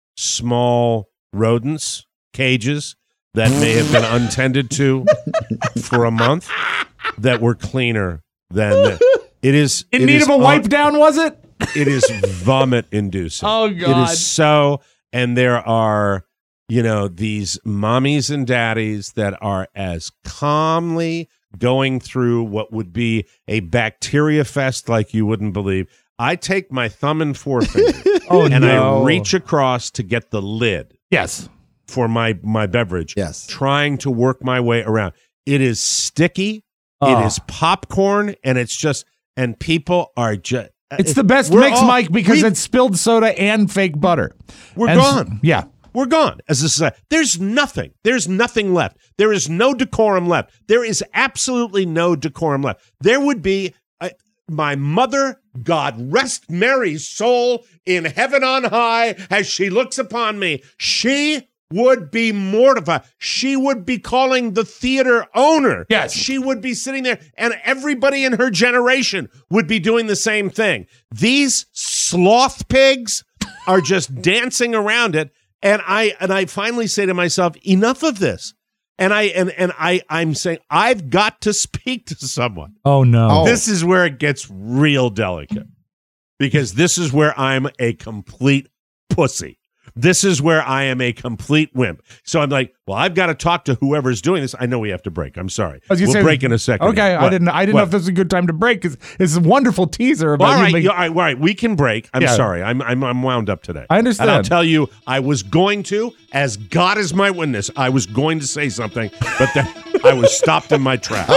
small rodents, cages that may have been untended to for a month that were cleaner than it is. In it need is of a un- wipe down, was it? It is vomit inducing. Oh, It God. is so, and there are, you know, these mommies and daddies that are as calmly going through what would be a bacteria fest like you wouldn't believe. I take my thumb and forefinger Oh, and no. I reach across to get the lid Yes. for my, my beverage, Yes. trying to work my way around. It is sticky. Oh. It is popcorn, and it's just, and people are just, It's the best We're mix, all- Mike, because we've- it's spilled soda and fake butter. We're And s- gone. Yeah. We're gone as a society. There's nothing. There's nothing left. There is no decorum left. There is absolutely no decorum left. There would be uh, my mother, God rest Mary's soul in heaven on high, as she looks upon me. She would be mortified. She would be calling the theater owner. Yes. She would be sitting there, and everybody in her generation would be doing the same thing. These sloth pigs are just dancing around it. And I and I finally say to myself, enough of this. And I and and I I'm saying I've got to speak to someone. Oh, no. Oh. This is where it gets real delicate, because this is where I'm a complete pussy. This is where I am a complete wimp. So I'm like, well, I've got to talk to whoever's doing this. I know we have to break. I'm sorry. I was gonna We'll say- break in a second. Okay, I What? didn't. I didn't What? know if this was a good time to break because it's a wonderful teaser about All you right, make- yeah, all right, all right, we can break. I'm Yeah. sorry. I'm, I'm I'm wound up today. I understand. And I'll tell you, I was going to, as God is my witness, I was going to say something, but then I was stopped in my tracks.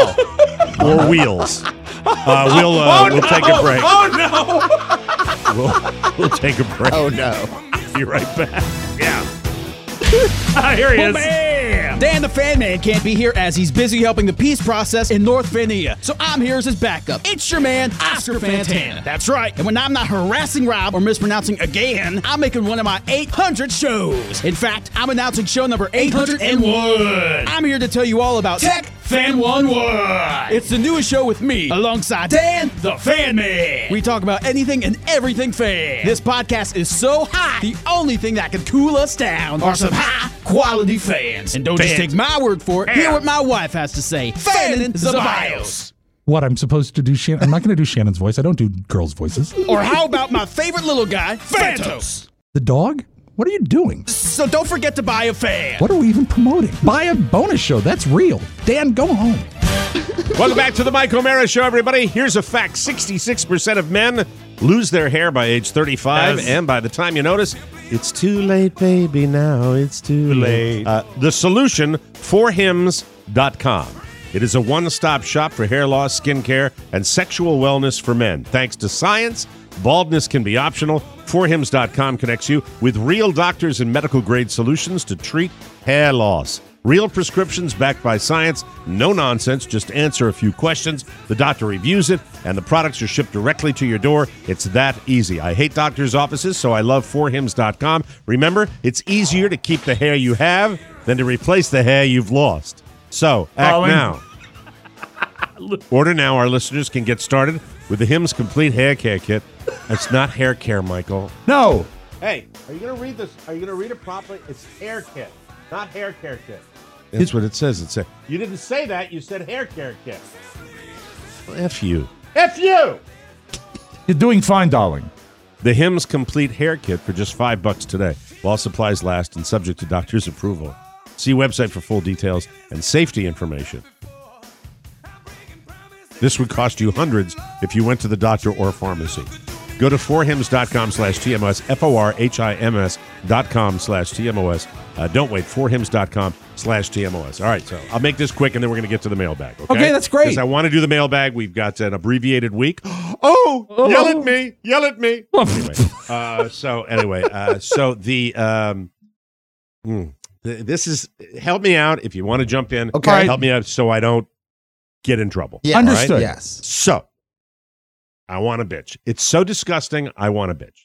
Or wheels. Uh, we'll uh, Oh, we'll no! take a break. Oh We'll, we'll take a break. Oh, no. Be right back. Yeah. no! Here he is. Dan the Fan Man can't be here as he's busy helping the peace process in North Vanilla. So I'm here as his backup. It's your man, Oscar Fantana. That's right. And when I'm not harassing Rob or mispronouncing again, I'm making one of my eight hundred shows. In fact, I'm announcing show number eight hundred one. I'm here to tell you all about Tech Fan one one. It's the newest show with me, alongside Dan the Fan Man. We talk about anything and everything fan. This podcast is so high, the only thing that can cool us down are some high quality fans. And don't just Fans. take my word for it. Hear what my wife has to say. Fanning the bios. What, I'm supposed to do Shannon? I'm not going to do Shannon's voice. I don't do girls' voices. Or how about my favorite little guy, Phantos? The dog? What are you doing? So don't forget to buy a fan. What are we even promoting? Buy a bonus show. That's real. Dan, go home. Welcome back to the Mike O'Mara Show, everybody. Here's a fact. sixty-six percent of men lose their hair by age thirty-five, Yes. and by the time you notice, it's too late, baby, now it's too late. Uh, the solution, for hims dot com. It is a one-stop shop for hair loss, skin care, and sexual wellness for men. Thanks to science, baldness can be optional. for hims dot com connects you with real doctors and medical-grade solutions to treat hair loss. Real prescriptions backed by science, no nonsense, just answer a few questions. The doctor reviews it, and the products are shipped directly to your door. It's that easy. I hate doctor's offices, so I love for hims dot com. Remember, it's easier to keep the hair you have than to replace the hair you've lost. So, act Calling. now. Order now. Our listeners can get started with the Hims Complete Hair Care Kit. It's not hair care, Michael. No. Hey, are you going to read this? Are you going to read it properly? It's hair kit, not hair care kit. That's what it says. It said. You didn't say that. You said hair care kit. Well, F you. F you! You're doing fine, darling. The Hims Complete Hair Kit for just five bucks today, while supplies last and subject to doctor's approval. See website for full details and safety information. This would cost you hundreds if you went to the doctor or pharmacy. Go to forhims.com slash TMOS, F O R H I M S dot com slash TMOS. Uh, don't wait, forhims.com slash TMOS. All right, so I'll make this quick, and then we're going to get to the mailbag. Okay, Okay, that's great. Because I want to do the mailbag. We've got an abbreviated week. Oh, Oh. yell at me, yell at me. Anyway, uh, so anyway, uh, so the, um, hmm, th- this is, help me out if you want to jump in. Okay. Help me out so I don't get in trouble. Yeah, Understood. Right? Yes. So, I want to bitch. It's so disgusting, I want to bitch.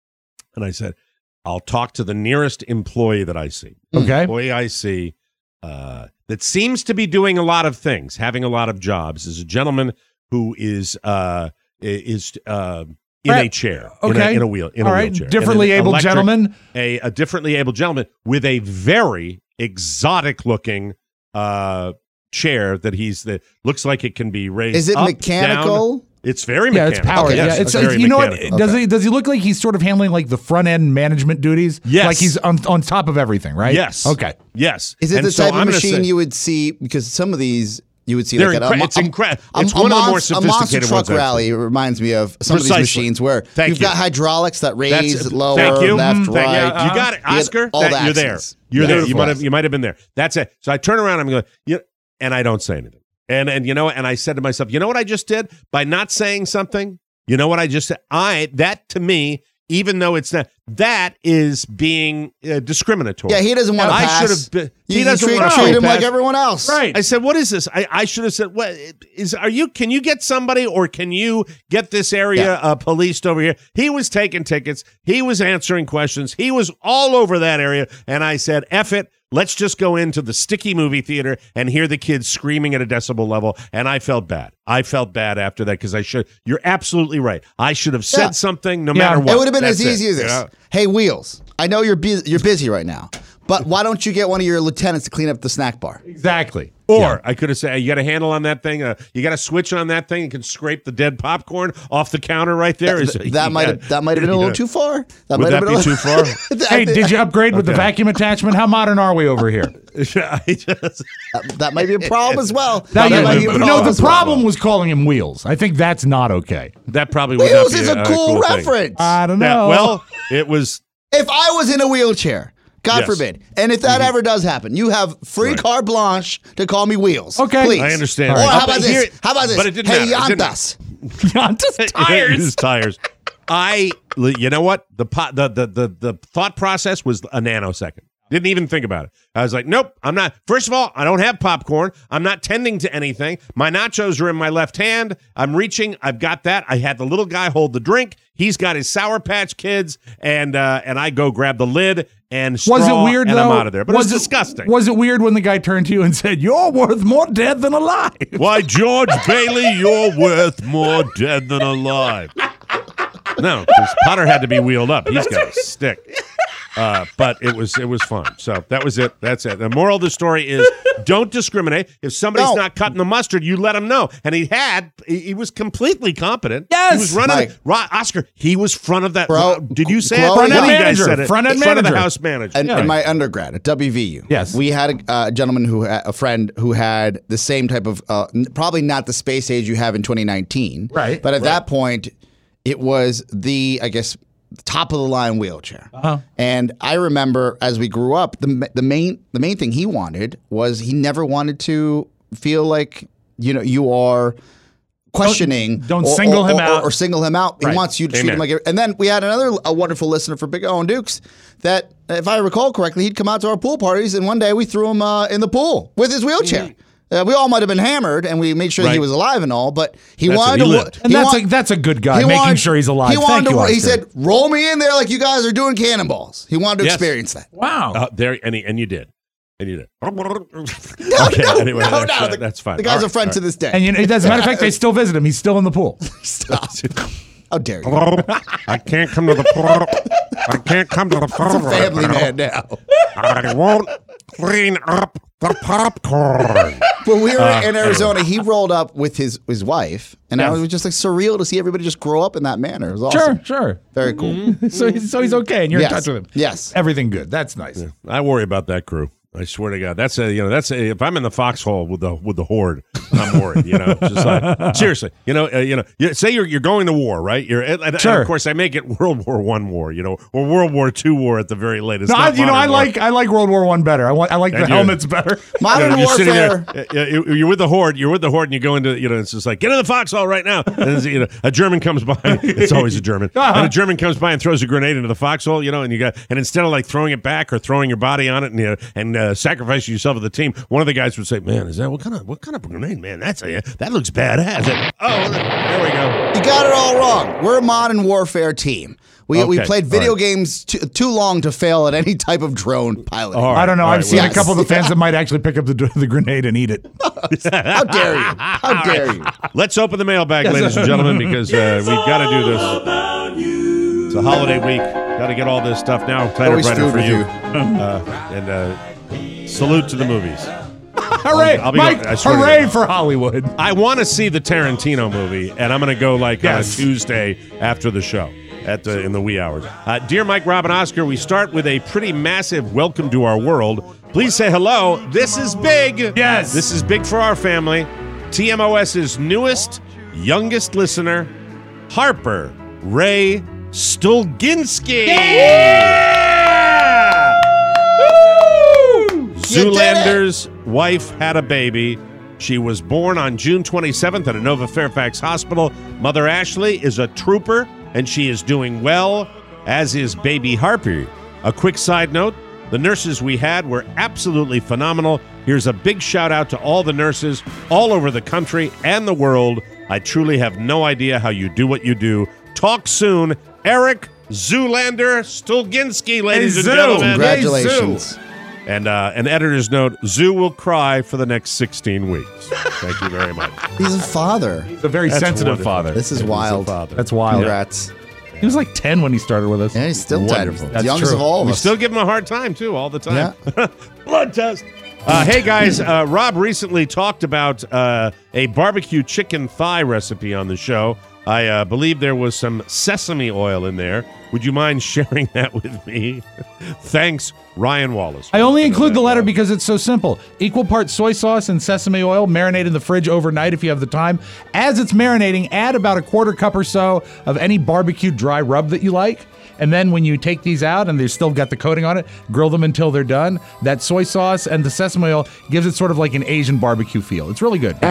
And I said, I'll talk to the nearest employee that I see. Okay. Employee I see uh, that seems to be doing a lot of things, having a lot of jobs, is a gentleman who is uh, is uh, in Right. a chair, Okay. in a, in a wheel, in All a right. wheelchair. Differently And an able electric- gentleman. A, a differently able gentleman with a very exotic-looking uh, chair that he's that looks like it can be raised. Is it up, mechanical? down. It's very Yeah, mechanical. it's powered. Okay, yeah, yes, it's it's very you know what? mechanical. Does Okay. he does he look like he's sort of handling like the front end management duties? Yes. Like he's on, on top of everything, right? Yes. Okay. Yes. Is it And the so type I'm of gonna machine say- you would see? Because some of these you would see They're like at incre- a, it's a- incre- a- it's a one of the more monster- a monster sophisticated truck ones I've rally seen. reminds me of some Precisely. of these machines where Thank you've you. got hydraulics that raise, That's- lower, thank you. left, Mm, thank right. you. You got it, You get Oscar. all That- the you're there. actions. You're there. You Beautiful. might have. You might have been there. That's it. So I turn around. I'm going. You know, and I don't say anything. And and you know, and I said to myself, you know what I just did by not saying something. You know what I just said. I that to me, even though it's not, that is being uh, discriminatory. Yeah, he doesn't want to I pass. should have. been He You, doesn't you treat, want to treat him pass. like everyone else. Right. I said, "What is this?" I, I should have said, "What is? Are you? Can you get somebody, or can you get this area Yeah. uh, policed over here?" He was taking tickets. He was answering questions. He was all over that area, and I said, "F it. Let's just go into the sticky movie theater and hear the kids screaming at a decibel level." And I felt bad. I felt bad after that because I should. You're absolutely right. I should have said Yeah. something, no Yeah. matter what. It would have been That's as easy it. as this. Yeah. Hey, Wheels, I know you're bu- you're busy right now, but why don't you get one of your lieutenants to clean up the snack bar? Exactly. Or Yeah. I could have said, you got a handle on that thing. Uh, you got a switch on that thing. You can scrape the dead popcorn off the counter right there. Is- Th- that might yeah. have that might have been a little Yeah. too far. That Would might that have been be a too little- far? Hey, did you upgrade with the Okay. vacuum attachment? How modern are we over here? I just, that, that might be a problem as well. Now, That you- might be a no, problem the as well. problem was calling him Wheels. I think that's not okay. that probably would Wheels not be is a, a, cool, thing. reference. I don't Yeah, know. well, it was. If I was in a wheelchair, God Yes. forbid, and if that ever does happen, you have free Right. carte blanche to call me Wheels. Okay. please. I understand. Or All right. how But about here- this? How about this? but it didn't hey, matter. It didn't Yantas. Just tires. His tires. I, you know what? The, po- the the the the thought process was a nanosecond. Didn't even think about it. I was like, nope, I'm not. First of all, I don't have popcorn. I'm not tending to anything. My nachos are in my left hand. I'm reaching. I've got that. I had the little guy hold the drink. He's got his Sour Patch Kids, and uh, and I go grab the lid and straw, Was it weird and though? I'm out of there. But was it was disgusting. Was it weird when the guy turned to you and said, "You're worth more dead than alive"? Why, George Bailey, you're worth more dead than alive. No, because Potter had to be wheeled up. He's got a stick. Uh, but it was it was fun. So that was it. That's it. The moral of the story is don't discriminate. If somebody's No. not cutting the mustard, you let them know. And he had, he, he was completely competent. Yes. He was running. Mike. Ro- Oscar, he was front of that. Bro, did you say Bro, it? Front One end of you guys manager. said it. Front end Front of the manager. house manager. And Yeah. in my undergrad at W V U, Yes. we had a, a gentleman who had a friend who had the same type of uh, n- probably not the space age you have in twenty nineteen, Right. But at that point, it was the I guess top of the line wheelchair. Uh-huh. And I remember as we grew up, the ma- the main the main thing he wanted was he never wanted to feel like you know you are questioning. Don't or- single or- him or- out. or single him out. Right. He wants you to treat Amen. him like. every- And then we had another a wonderful listener for Big Owen Dukes that, if I recall correctly, he'd come out to our pool parties, and one day we threw him uh, in the pool with his wheelchair. Uh, we all might have been hammered, and we made sure that he Right. was alive and all, but he That's wanted it. He to. lived. And he that's want- a that's a good guy, he making wanted- sure he's alive. He Thank wanted you, to, He Oscar. said, "Roll me in there like you guys are doing cannonballs." He wanted to Yes. experience that. "Wow, Uh, there, and, he, and you did. And you No, okay, no, anyway, no, that's, no. uh, The, that's fine. The guy's All a friend right, to this day. And you know, as a matter of fact, they still visit him. He's still in the pool. Stop. How dare you? I can't come to the pool. I can't come to the pool. Family man now. I won't clean up the popcorn. When we were Uh, in Arizona, he rolled up with his his wife, and Yes. it was just like surreal to see everybody just grow up in that manner. It was awesome. Sure, sure. Very cool. So, he's- so he's okay, and you're Yes. in touch with him. Yes. Everything good. That's nice. I worry about that crew. I swear to God, that's a you know that's a, if I'm in the foxhole with the with the horde, I'm worried. You know, just like seriously, you know, uh, you know, you, say you're you're going to war, right? You're and, and Sure. of course I make it World War One war, you know, or World War Two war at the very latest. No, I, not you know, I modern war. like I like World War One better. I want I like And the you- helmets better. Modern You know, you're sitting warfare. there, uh, you- you're with the horde. You're with the horde, and you go into, you know, it's just like get in the foxhole right now. And then, you know, a German comes by. It's always a German. And a German comes by and throws a grenade into the foxhole. You know, and you got, and instead of like throwing it back or throwing your body on it and you know, and uh, sacrificing yourself to the team, one of the guys would say, "Man, is that what kind of what kind of grenade, man? That's a that looks badass." And, oh, there we go. You got it all wrong. We're a modern warfare team. We, we Okay, played video all right. games too, too long to fail at any type of drone pilot. All right. I don't know. all I've right, seen well- a couple of the fans that might actually pick up the, the grenade and eat it. How dare you? How dare you? Let's open the mailbag, ladies and gentlemen, because uh, we've got to do this. It's a holiday week. Got to get all this stuff now. Tighter, Always brighter food for with you. you. Uh, and uh, salute to the movies. Hooray, I'll be Mike! go- I swear to Hooray God. for Hollywood. I want to see the Tarantino movie, and I'm going to go like Yes. on a Tuesday after the show at the in the wee hours. Uh, dear Mike, Rob, and Oscar, we start with a pretty massive welcome to our world. Please say hello. This is big. Yes. This is big for our family. TMOS's newest, youngest listener, Harper Ray Stulginski. Zoolander's wife had a baby. She was born on June twenty-seventh at Inova Fairfax Hospital. Mother Ashley is a trooper, and she is doing well, as is baby Harper. A quick side note, the nurses we had were absolutely phenomenal. Here's a big shout out to all the nurses all over the country and the world. I truly have no idea how you do what you do. Talk soon. Eric Zoolander Stulginski, ladies Hey, and Zoo. gentlemen. Congratulations. And uh, an editor's note, Zoo will cry for the next sixteen weeks. Thank you very much. He's a father. He's a very That's sensitive wonderful. father. This is He's a wild. father. That's wild. Congrats. He was like ten when he started with us. Yeah, he's still Wonderful. ten. That's Youngest true. of all of We us. still give him a hard time, too, all the time. Yeah. Blood test. Uh, hey, guys, uh, Rob recently talked about uh, a barbecue chicken thigh recipe on the show. I uh, believe there was some sesame oil in there. Would you mind sharing that with me? Thanks, Ryan Wallace. I only You know include that, the letter uh, because it's so simple. Equal parts soy sauce and sesame oil. Marinate in the fridge overnight if you have the time. As it's marinating, add about a quarter cup or so of any barbecue dry rub that you like. And then when you take these out and they've still got the coating on it, grill them until they're done. That soy sauce and the sesame oil gives it sort of like an Asian barbecue feel. It's really good.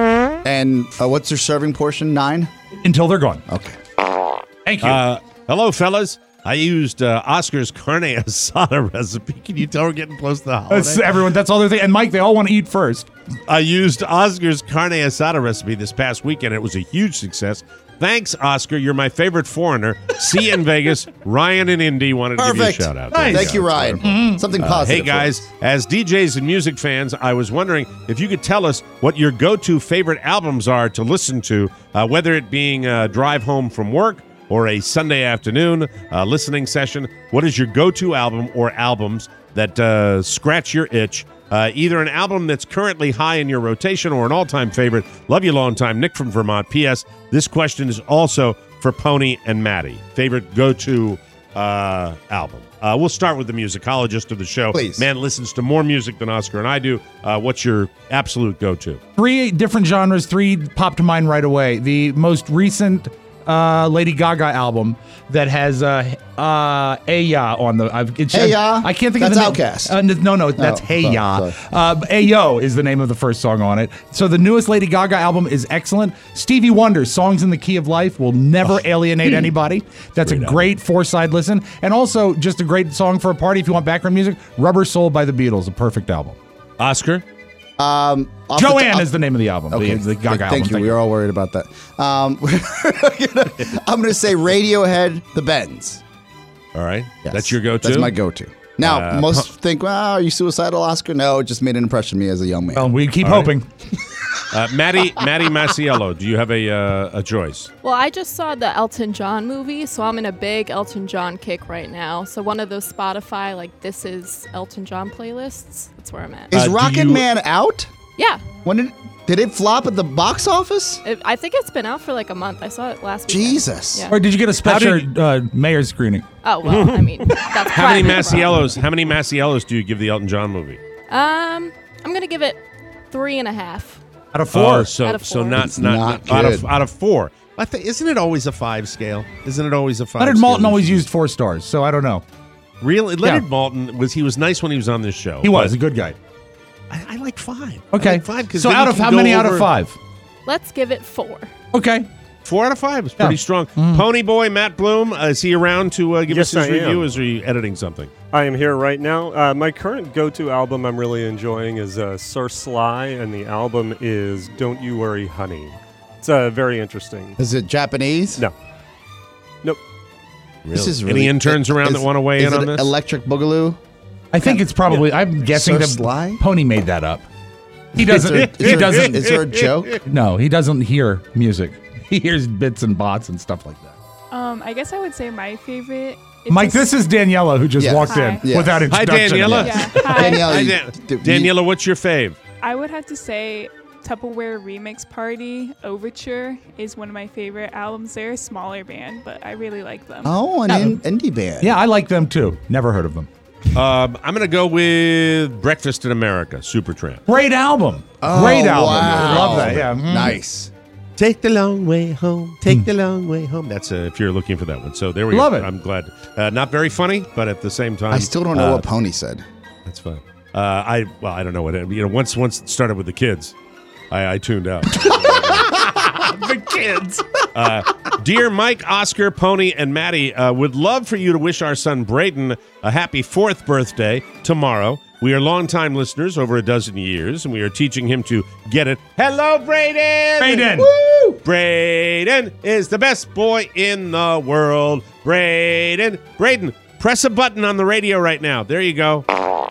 And uh, what's your serving portion? Nine? Until they're gone. Okay. Thank you. Uh, hello, fellas. I used uh, Oscar's carne asada recipe. Can you tell we're getting close to the That's holiday? everyone. That's all they're thinking. And Mike, they all want to eat first. I used Oscar's carne asada recipe this past weekend. It was a huge success. Thanks, Oscar. You're my favorite foreigner. See you in Vegas. Ryan in Indy wanted to give Perfect. you a shout out. Nice. Thank you, Ryan. Something Uh, positive. hey guys, as D Js and music fans, I was wondering if you could tell us what your go-to favorite albums are to listen to, uh, whether it being a drive home from work or a Sunday afternoon uh, listening session. What is your go-to album or albums that uh, scratch your itch? Uh, either an album that's currently high in your rotation or an all-time favorite. Love you long time. Nick from Vermont. P S. This question is also for Pony and Maddie. Favorite go-to uh, album. Uh, we'll start with the musicologist of the show. Please. Man listens to more music than Oscar and I do. Uh, what's your absolute go-to? Three different genres, three popped to mind right away. The most recent uh, Lady Gaga album that has uh, uh, Hey Ya on the. I've, it's, Hey Ya? I can't think That's of the name. Outkast. Uh, n- no, no, that's Oh, Hey sorry, Ya. sorry. Uh, Ayo is the name of the first song on it. So the newest Lady Gaga album is excellent. Stevie Wonder's Songs in the Key of Life will never alienate anybody. That's a great four-side listen. And also just a great song for a party if you want background music. Rubber Soul by the Beatles, a perfect album. Oscar? Um, off the Joanne top- is the name of the album. Okay, the, the Gaga thank album. you. We were all worried about that. Um, I'm going to say Radiohead, The Bends. All right. Yes. That's your go-to? That's my go-to. Now, Uh, most think, well, are you suicidal, Oscar? No, it just made an impression on me as a young man. Well, we keep All right. hoping. Uh, Maddie, Maddie Masiello, do you have a uh, a choice? Well, I just saw the Elton John movie, so I'm in a big Elton John kick right now. So one of those Spotify, like, this is Elton John playlists. That's where I'm at. Is Uh, do Rocket you- Man out? Yeah. When did did it flop at the box office? It, I think it's been out for like a month. I saw it last week. Jesus. Yeah. Or did you get a special did uh, mayor screening? Oh, well, I mean, that's How many private, bro. Masiellos? How many Masiellos do you give the Elton John movie? Um, I'm going to give it three and a half. Out of four. Oh, so Out of so four. not It's not, not not- out of good. out of four. I think isn't it always a five scale? Isn't it always a five? Leonard scale? Maltin always used four stars, so I don't know. Really, Leonard Yeah. Maltin was he was nice when he was on this show. He was but a good guy. I, I like five. I Okay. like five. 'cause So then out you of can how go many out of over- five? Let's give it four. Okay. Four out of five is pretty Yeah. strong. Pony Boy Matt Bloom, uh, is he around to uh, give Yes, us his I review? am. Is he editing something? I am here right now. Uh, my current go-to album I'm really enjoying is uh, Sir Sly, and the album is Don't You Worry, Honey. It's uh, very interesting. Is it Japanese? No. Nope. This is Any really, interns around is- that want to weigh is in on it this? Electric Boogaloo? I think it's probably. I'm guessing Sir that Sly? Pony made that up. He Is doesn't. there- is he there- doesn't. Is there a joke? No, he doesn't hear music. He hears bits and bots and stuff like that. Um, I guess I would say my favorite. It's Mike, a this is Daniela who just Yes. walked Hi. in Yes. without Hi, introduction. Daniela. Yeah. Hi. Danielle, Hi, you- Dan- d- you- Daniela, what's your fave? I would have to say Tupperware Remix Party Overture is one of my favorite albums. They're a smaller band, but I really like them. Oh, an in, indie band. Yeah, I like them too. Never heard of them. Um, I'm going to go with Breakfast in America, Supertramp. Great album. Oh, Great album. wow. Love that. Yeah. Mm. Nice. Take the long way home. Take the long way home. That's uh, if you're looking for that one. So there we Love go. it. I'm glad. Uh, not very funny, but at the same time, I still don't know uh, what Pony said. That's fine. Uh, I well, I don't know what it, you know. Once once it started with the kids, I, I tuned out. The kids. Uh, dear Mike, Oscar, Pony, and Maddie, uh, would love for you to wish our son Braden a happy fourth birthday tomorrow. We are longtime listeners over a dozen years, and we are teaching him to get it. Hello, Braden! Braden. Woo! Braden is the best boy in the world. Braden. Braden, press a button on the radio right now. There you go.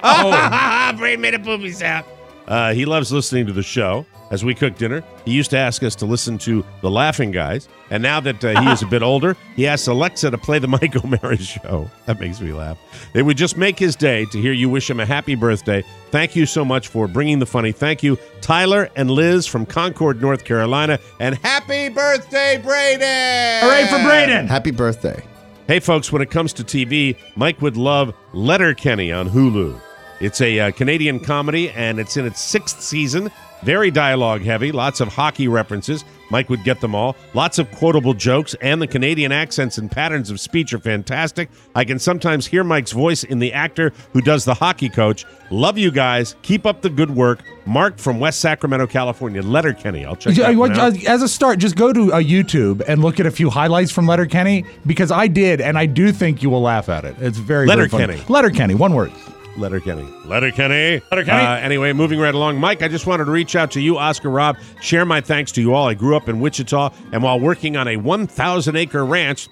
Oh. Braden made a poopy sound. Uh, he loves listening to the show as we cook dinner. He used to ask us to listen to The Laughing Guys, and now that uh, he is a bit older, he asks Alexa to play The Mike O'Mara Show. That makes me laugh. It would just make his day to hear you wish him a happy birthday. Thank you so much for bringing the funny. Thank you, Tyler and Liz from Concord, North Carolina, and happy birthday, Braden! Hooray for Braden. Happy birthday. Hey, folks, when it comes to T V, Mike would love Letterkenny on Hulu. It's a uh, Canadian comedy, and it's in its sixth season. Very dialogue heavy, lots of hockey references. Mike would get them all. Lots of quotable jokes, and the Canadian accents and patterns of speech are fantastic. I can sometimes hear Mike's voice in the actor who does the hockey coach. Love you guys. Keep up the good work. Mark from West Sacramento, California. Letterkenny. I'll check that one out. As a start, just go to uh, YouTube and look at a few highlights from Letterkenny, because I did, and I do think you will laugh at it. It's very, very funny. Letterkenny. Letterkenny, one word. Letterkenny. Letterkenny. Letterkenny. Uh, anyway, moving right along. Mike, I just wanted to reach out to you, Oscar, Rob, share my thanks to you all. I grew up in Wichita, and while working on a one thousand acre ranch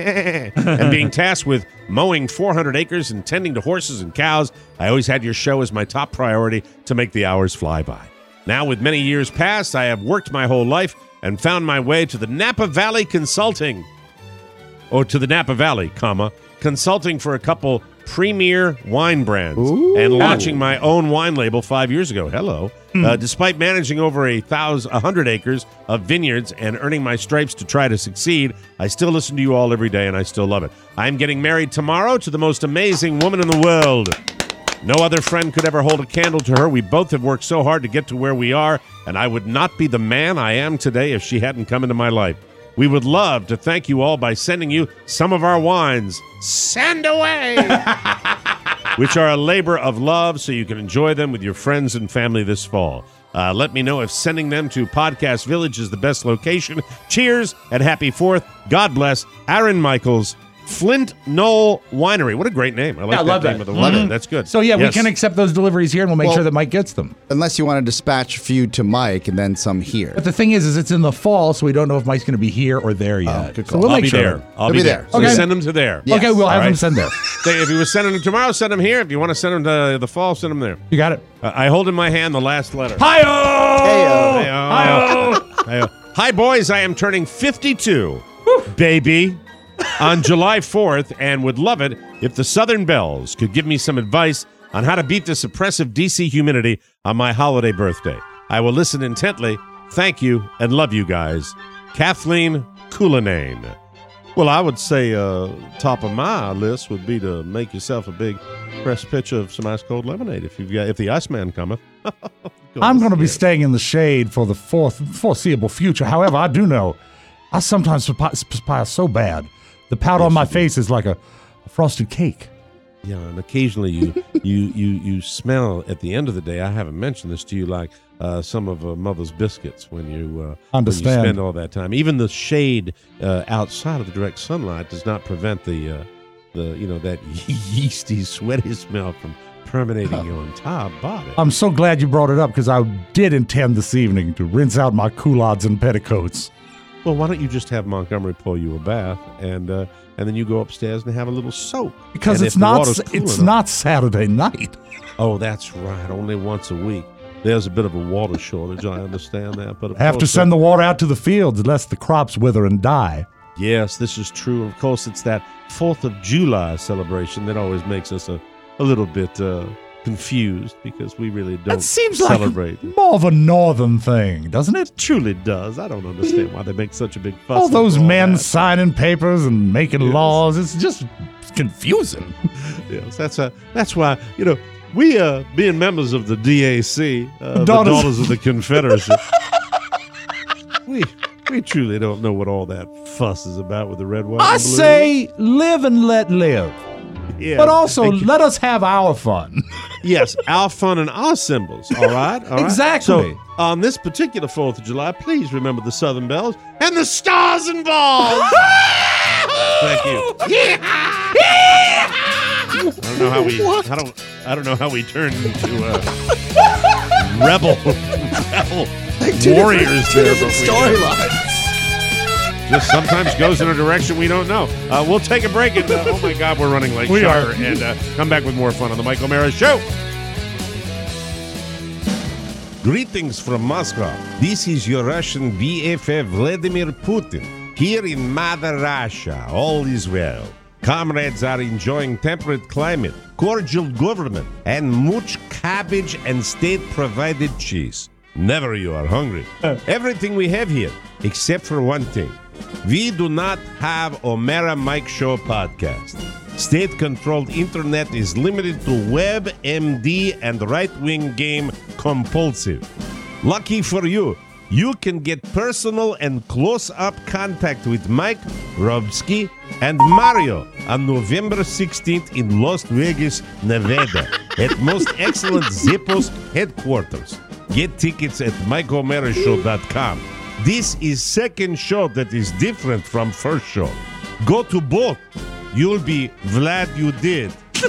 and being tasked with mowing four hundred acres and tending to horses and cows, I always had your show as my top priority to make the hours fly by. Now, with many years past, I have worked my whole life and found my way to the Napa Valley Consulting, or to the Napa Valley, comma, consulting for a couple premier wine brands. Ooh. And launching my own wine label five years ago. Hello. Hmm. Uh, despite managing over a thousand, a hundred acres of vineyards and earning my stripes to try to succeed, I still listen to you all every day, and I still love it. I'm getting married tomorrow to the most amazing woman in the world. No other friend could ever hold a candle to her. We both have worked so hard to get to where we are, and I would not be the man I am today if she hadn't come into my life. We would love to thank you all by sending you some of our wines. Send away! Which are a labor of love, so you can enjoy them with your friends and family this fall. Uh, let me know if sending them to Podcast Village is the best location. Cheers and happy fourth. God bless. Aaron Michaels, Flint Knoll Winery. What a great name. I like Yeah, I that love name that. of the Love winery. it. That's good. So, yeah, Yes. we can accept those deliveries here, and we'll make Well- sure that Mike gets them. Unless you want to dispatch a few to Mike and then some here. But the thing is, is it's in the fall, so we don't know if Mike's going to be here or there yet. good so call. we'll I'll make be sure. there. I'll He'll be be there. there. So Okay. send them to there. Yes. Okay, we'll All have right. them send there. Say, if you were sending them tomorrow, send them here. If you want to send them to the fall, send them there. You got it. Uh, I hold in my hand the last letter. Hi-oh! Hey-o. Hi-oh! Hey-o. Hi, boys. I am turning fifty-two, baby, on July fourth, and would love it if the Southern Bells could give me some advice on how to beat this oppressive D C humidity on my holiday birthday. I will listen intently. Thank you, and love you guys. Kathleen Coulinane. Well, I would say uh, top of my list would be to make yourself a big press pitch of some ice cold lemonade if you've got if the Iceman cometh. I'm going to be staying in the shade for the fourth, foreseeable future. However, I do know I sometimes perspire, perspire so bad. The powder on my face is like a, a frosted cake. Yeah, and occasionally you you you you smell at the end of the day. I haven't mentioned this to you, like uh, some of uh, Mother's biscuits when you uh, Understand. when you spend all that time. Even the shade uh, outside of the direct sunlight does not prevent the uh, the you know that yeasty, sweaty smell from permeating your entire body. I'm so glad you brought it up because I did intend this evening to rinse out my culottes and petticoats. Well, why don't you just have Montgomery pour you a bath and uh, and then you go upstairs and have a little soak? Because And it's if the not water's it's cool enough- not Saturday night. Oh, that's right. Only once a week. There's a bit of a water shortage. I understand that, but of I have to course, send uh, the water out to the fields lest the crops wither and die. Yes, this is true. Of course, it's that Fourth of July celebration that always makes us a, a little bit uh, confused because we really don't That seems celebrate. like more of a northern thing, doesn't it? Truly does. I don't understand why they make such a big fuss. All over those men that. signing papers and making Yes. laws. It's just confusing. Yes, that's a, that's why you know we uh, being members of the D A C, uh, the Daughters- Daughters of the Confederacy. we we truly don't know what all that fuss is about with the red, white, I and blue. say live and let live. Yeah, But also thank you. let us have our fun. Yes, our fun and our symbols. All right, all right. Exactly. So on this particular Fourth of July, please remember the Southern Bells and the stars and balls. Thank you. I don't know how we. I don't. I don't know how we turned into uh, rebel, rebel Two warriors different- two there. different but we- storylines. Just sometimes goes in a direction we don't know. Uh, we'll take a break and uh, oh my God, we're running late. We Shocker, are. and uh, come back with more fun on the Mike O'Mara Show. Greetings from Moscow. This is your Russian B F F Vladimir Putin. Here in Mother Russia, all is well. Comrades are enjoying temperate climate, cordial government, and much cabbage and state-provided cheese. Never you are hungry. Everything we have here, except for one thing. We do not have O'Mara Mike Show podcast. State-controlled internet is limited to WebMD and right-wing game compulsive. Lucky for you, you can get personal and close-up contact with Mike, Robsky, and Mario on November sixteenth in Las Vegas, Nevada, at Most Excellent Zippos headquarters. Get tickets at mike o'mara show dot com. This is second show that is different from first show. Go to both. You'll be glad you did.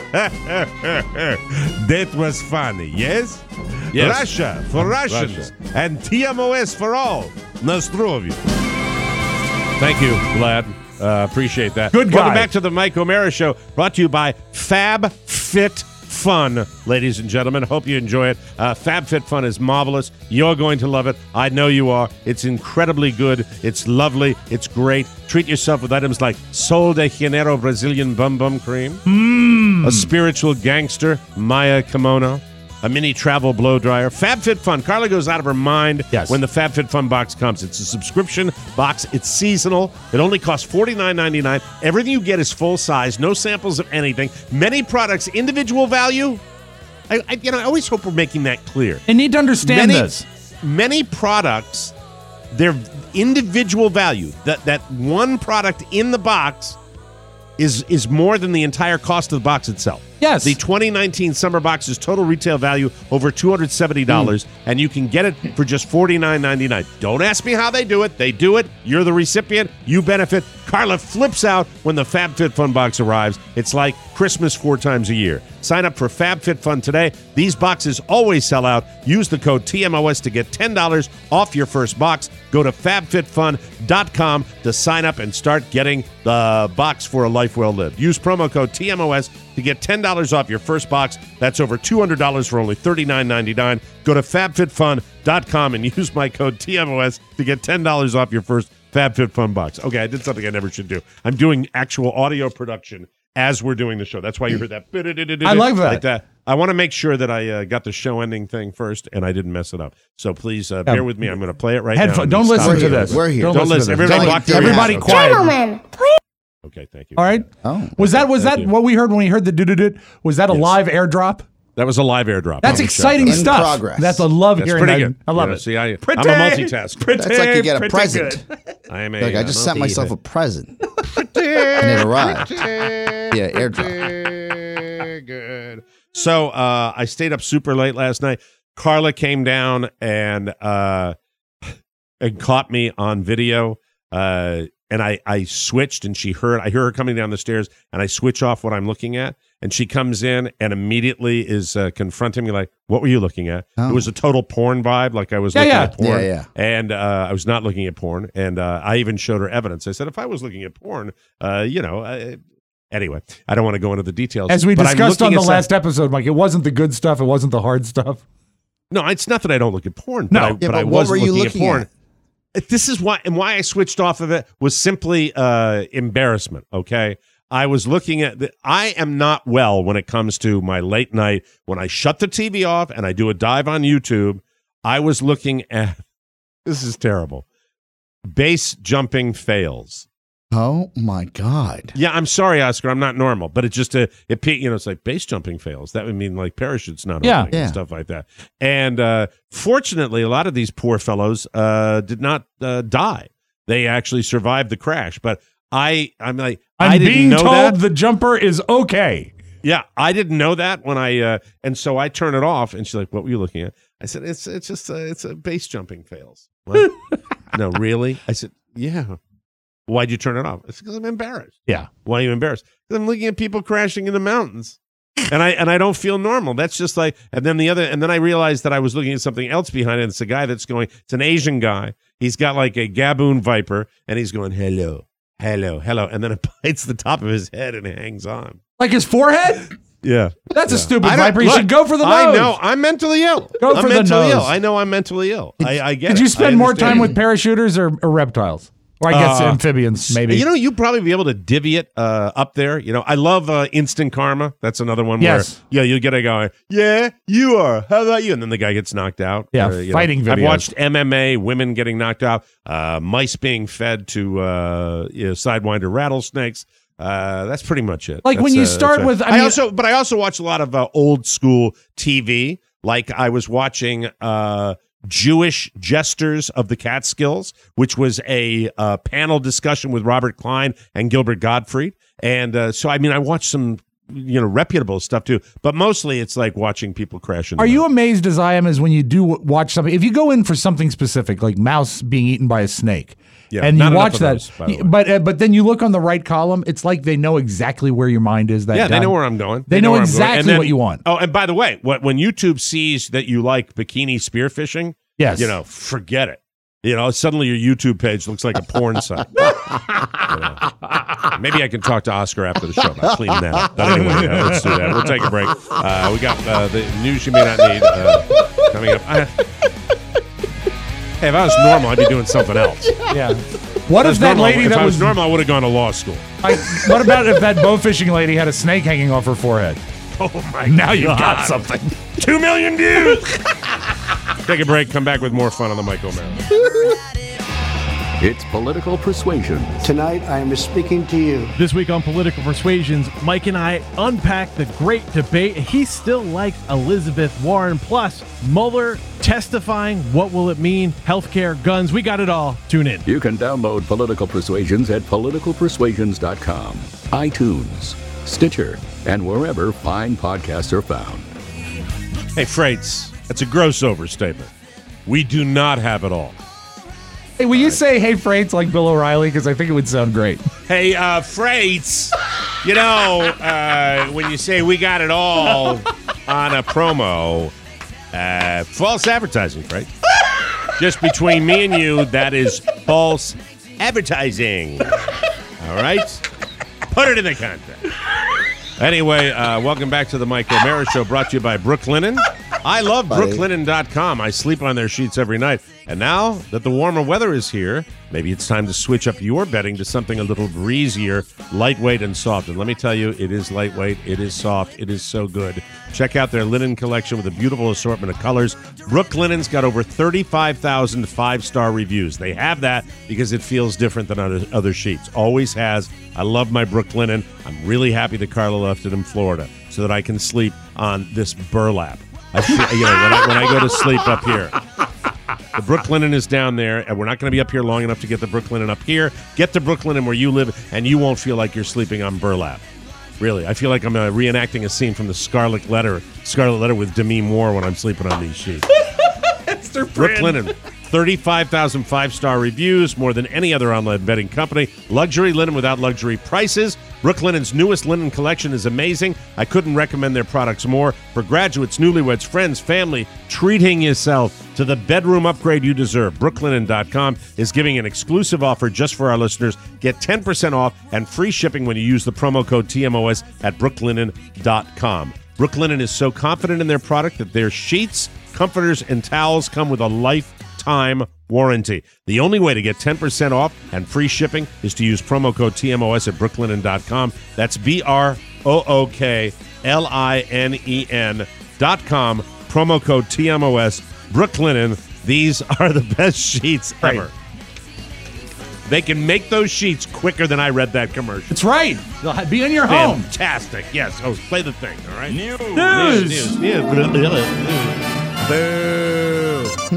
That was funny, yes? Yes. Russia for Russians Russia. and T M O S for all. Nostrovia. Thank you, Vlad. Uh, appreciate that. Good Welcome guy. back to the Mike O'Mara Show, brought to you by Fab Fit Fun, ladies and gentlemen. Hope you enjoy it. Uh, Fab Fit Fun is marvelous. You're going to love it. I know you are. It's incredibly good. It's lovely. It's great. Treat yourself with items like Sol de Janeiro Brazilian Bum Bum Cream, Mm. a spiritual gangster, Maya Kimono, a mini travel blow dryer. FabFitFun. Carla goes out of her mind Yes. when the FabFitFun box comes. It's a subscription box. It's seasonal. It only costs forty-nine ninety-nine. Everything you get is full size. No samples of anything. Many products, individual value. I, I, you know, I always hope we're making that clear. They need to understand Many, this. many products, their individual value, that, that one product in the box is is more than the entire cost of the box itself. Yes. The twenty nineteen summer box's total retail value over two hundred seventy dollars, mm. and you can get it for just forty-nine ninety-nine. Don't ask me how they do it. They do it. You're the recipient. You benefit. Carla flips out when the FabFitFun box arrives. It's like Christmas four times a year. Sign up for FabFitFun today. These boxes always sell out. Use the code T M O S to get ten dollars off your first box. Go to fab fit fun dot com to sign up and start getting the box for a life well lived. Use promo code T M O S to get ten dollars off your first box. That's over two hundred dollars for only thirty-nine ninety-nine. Go to fab fit fun dot com and use my code T M O S to get ten dollars off your first FabFitFun box. Okay, I did something I never should do. I'm doing actual audio production as we're doing the show. That's why you heard that. I like that. Like that. I want to make sure that I uh, got the show ending thing first and I didn't mess it up. So please uh, bear with me. I'm going to play it right Headphone. now. Don't listen to this. We're here. Don't, Don't listen. Everybody, Don't everybody okay. quiet. Gentlemen, please. Okay, thank you. All right. Oh, was that was Thank that you. what we heard when we heard the do-do-do? Was that a Yes. live airdrop? That was a live airdrop. That's on the exciting show. In stuff. progress. That's I love That's hearing pretty that. good. I love Yeah, it. See, I, Pretty, I'm a multitasker. pretty, That's like you get a pretty present. good. I am a. Like I uh, just sent myself a multi- present, and it arrived. Yeah, airdrop. Good. So uh, I stayed up super late last night. Carla came down and uh, and caught me on video. Uh, and I, I switched, and she heard. I hear her coming down the stairs, and I switch off what I'm looking at. And she comes in and immediately is uh, confronting me like, "What were you looking at?" Oh. It was a total porn vibe, like I was Yeah, looking yeah. at porn. Yeah, yeah. And uh, I was not looking at porn. And uh, I even showed her evidence. I said, if I was looking at porn, uh, you know. Uh, Anyway, I don't want to go into the details. As we but I'm discussed on looking the at last some- episode, Mike, it wasn't the good stuff. It wasn't the hard stuff. No, it's not that I don't look at porn. No. but I, Yeah, but but I what was were you looking, looking at porn. at? This is why, and why I switched off of it was simply uh, embarrassment. Okay, I was looking at. The, I am not well when it comes to my late night. When I shut the T V off and I do a dive on YouTube, I was looking at. This is terrible. Base jumping fails. Oh my God! Yeah, I'm sorry, Oscar. I'm not normal, but it just uh, it pe- you know it's like base jumping fails. That would mean like parachutes not Yeah. opening and Yeah. stuff like that. And uh, fortunately, a lot of these poor fellows uh, did not uh, die. They actually survived the crash. But I, I'm like, I'm I didn't being know told that. the jumper is okay. Yeah, I didn't know that when I uh, and so I turn it off. And she's like, "What were you looking at?" I said, "It's it's just uh, it's a base jumping fails." What? No, really? I said, "Yeah." Why'd you turn it off? It's because I'm embarrassed. Yeah. Why are you embarrassed? Because I'm looking at people crashing in the mountains, and I and I don't feel normal. That's just like. And then the other, and then I realized that I was looking at something else behind it. It's a guy that's going. It's an Asian guy. He's got like a Gaboon Viper, and he's going hello, hello, hello, and then it bites the top of his head and hangs on. Like his forehead? Yeah, That's yeah. a stupid I don't- viper. You look, should go for the nose. I know. I'm mentally ill. Go I'm for the mentally nose. ill. I know I'm mentally ill. I, I get Did it. you I spend more understand time it. with parachuters or, or reptiles? Or I guess Uh, amphibians, maybe. You know, you'd probably be able to divvy it uh, up there. You know, I love uh, instant karma. That's another one Yes. where, yeah, you get a guy, yeah, you are. How about you? And then the guy gets knocked out. Yeah, Or, you fighting know, I've videos. watched M M A, women getting knocked out, uh, mice being fed to uh, you know, sidewinder rattlesnakes. Uh, that's pretty much it. Like when That's, you uh, start that's with- right. I I, mean- also, but I also watch a lot of uh, old school T V. Like I was watching uh, Jewish Jesters of the Catskills, which was a uh, panel discussion with Robert Klein and Gilbert Gottfried. And uh, so, I mean, I watched some, you know, reputable stuff too, but mostly it's like watching people crash in the Are you mountains. amazed as I am as when you do w- watch something? If you go in for something specific, like mouse being eaten by a snake, Yeah, and not you enough watch of that, those, by the way. but uh, but then you look on the right column, it's like they know exactly where your mind is. That Yeah, they time. know where I'm going. They know where I'm going. exactly And then- what you want. Oh, and by the way, what when YouTube sees that you like bikini spearfishing, Yes. you know, forget it. You know, suddenly your YouTube page looks like a porn site. You know. Maybe I can talk to Oscar after the show about cleaning that up. But anyway, yeah, let's do that. We'll take a break. Uh, we got uh, the news you may not need uh, coming up. I, hey, if I was normal, I'd be doing something else. Yeah. What If I if was that normal- lady if that I was was normal, I would have gone to law school. I, what about if that bow fishing lady had a snake hanging off her forehead? Oh my Now God. you've got something. Two million views. Take a break. Come back with more fun on the Mike O'Mara. It's Political Persuasion. Tonight, I am speaking to you. This week on Political Persuasions, Mike and I unpack the great debate. He still likes Elizabeth Warren, plus Mueller testifying. What will it mean? Healthcare, guns, we got it all. Tune in. You can download Political Persuasions at political persuasions dot com, iTunes, Stitcher, and wherever fine podcasts are found. Hey, Freights, that's a gross overstatement. We do not have it all. Hey, will you say, hey, Freights, like Bill O'Reilly? Because I think it would sound great. Hey, uh, Freights, you know, uh, when you say we got it all on a promo, uh, false advertising, right? Just between me and you, that is false advertising. All right? Put it in the contract. Anyway, uh, welcome back to the Mike O'Mara Show, brought to you by Brooklinen. I love Brooklinen dot com. I sleep on their sheets every night. And now that the warmer weather is here, maybe it's time to switch up your bedding to something a little breezier, lightweight, and soft. And let me tell you, it is lightweight, it is soft, it is so good. Check out their linen collection with a beautiful assortment of colors. Brooklinen's got over thirty-five thousand five-star reviews. They have that because it feels different than other, other sheets. Always has. I love my Brooklinen. I'm really happy that Carla left it in Florida so that I can sleep on this burlap. I feel, you know, when I, when I go to sleep up here. The Brooklinen is down there, and we're not going to be up here long enough to get the Brooklinen up here. Get the Brooklinen where you live, and you won't feel like you're sleeping on burlap. Really, I feel like I'm uh, reenacting a scene from the Scarlet Letter, Scarlet Letter with Demi Moore when I'm sleeping on these sheets. Brooklinen, thirty-five thousand five-star reviews, more than any other online bedding company. Luxury linen without luxury prices. Brooklinen's newest linen collection is amazing. I couldn't recommend their products more. For graduates, newlyweds, friends, family, treating yourself to the bedroom upgrade you deserve. Brooklinen dot com is giving an exclusive offer just for our listeners. Get ten percent off and free shipping when you use the promo code T M O S at Brooklinen dot com. Brooklinen is so confident in their product that their sheets, comforters, and towels come with a lifetime warranty. The only way to get ten percent off and free shipping is to use promo code T M O S at Brooklinen dot com. That's B R O O K L I N E N dot com. Promo code T M O S. Brooklinen. These are the best sheets ever. Right. They can make those sheets quicker than I read that commercial. That's right. They'll be in your home. Fantastic. Yes. Oh, play the thing. All right. News. News. News. News. Boo.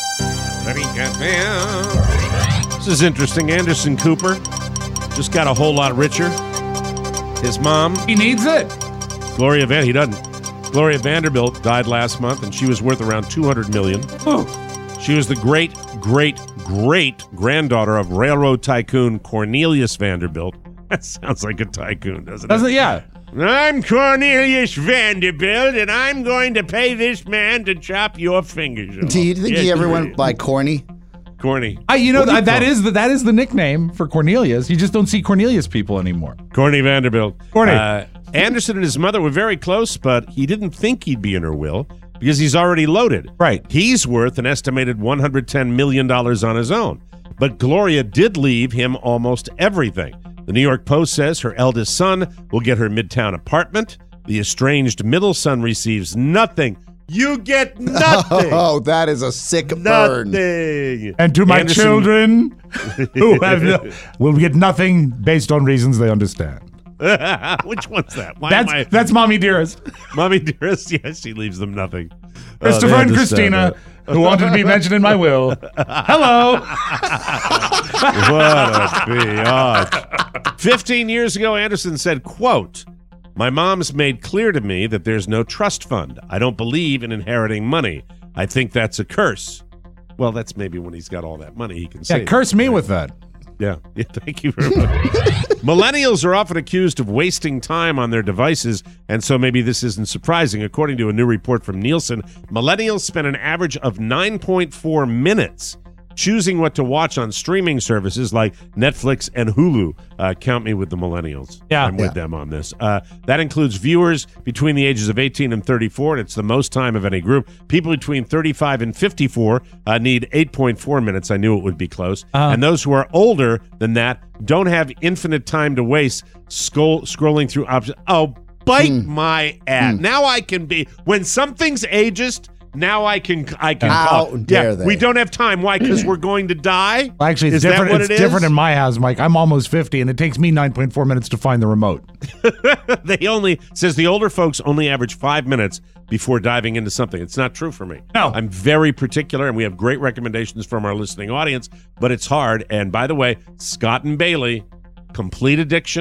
This is interesting. Anderson Cooper just got a whole lot richer. His mom. He needs it. Gloria Van. He doesn't. Gloria Vanderbilt died last month, and she was worth around two hundred million dollars. Oh. She was the great, great, great granddaughter of railroad tycoon Cornelius Vanderbilt. That sounds like a tycoon, doesn't it? Doesn't it? Yeah. I'm Cornelius Vanderbilt, and I'm going to pay this man to chop your fingers off. Do you think yes, he ever went by Corny? Corny. I, you know, What do you that, that call is the that is the nickname for Cornelius. You just don't see Cornelius people anymore. Corny Vanderbilt. Corny. Uh, Anderson and his mother were very close, but he didn't think he'd be in her will because he's already loaded. Right. He's worth an estimated one hundred ten million dollars on his own. But Gloria did leave him almost everything. The New York Post says her eldest son will get her midtown apartment. The estranged middle son receives nothing. You get nothing. Oh, that is a sick nothing. burn. And to my Anderson- children, who have no, will get nothing based on reasons they understand. Which one's that? Why That's am I- that's Mommy Dearest. Mommy Dearest, yes, she leaves them nothing. Christopher Oh, they and understand Christina, that. who wanted to be mentioned in my will. Hello. What a biatch. Fifteen years ago, Anderson said, quote, "My mom's made clear to me that there's no trust fund. I don't believe in inheriting money. I think that's a curse." Well, that's maybe when he's got all that money he can Yeah, say. curse me with that. Yeah. yeah, thank you very much. Millennials are often accused of wasting time on their devices, and so maybe this isn't surprising. According to a new report from Nielsen, millennials spend an average of nine point four minutes choosing what to watch on streaming services like Netflix and Hulu. Uh, count me with the millennials. Yeah. I'm with Yeah. them on this. Uh, that includes viewers between the ages of eighteen and thirty-four, and it's the most time of any group. People between thirty-five and fifty-four uh, need eight point four minutes. I knew it would be close. Uh-huh. And those who are older than that don't have infinite time to waste scroll, scrolling through options. Oh, bite Hmm. my ass. Now I can be, when something's ageist, now I can I can How call. dare yeah, they. we don't have time. Why? Because we're going to die? Well, actually, it's Is that different. what It's it is? different in my house, Mike. I'm almost fifty, and it takes me nine point four minutes to find the remote. They only, says the older folks only average five minutes before diving into something. It's not true for me. No. I'm very particular, and we have great recommendations from our listening audience, but it's hard. And by the way, Scott and Bailey, Complete Addiction,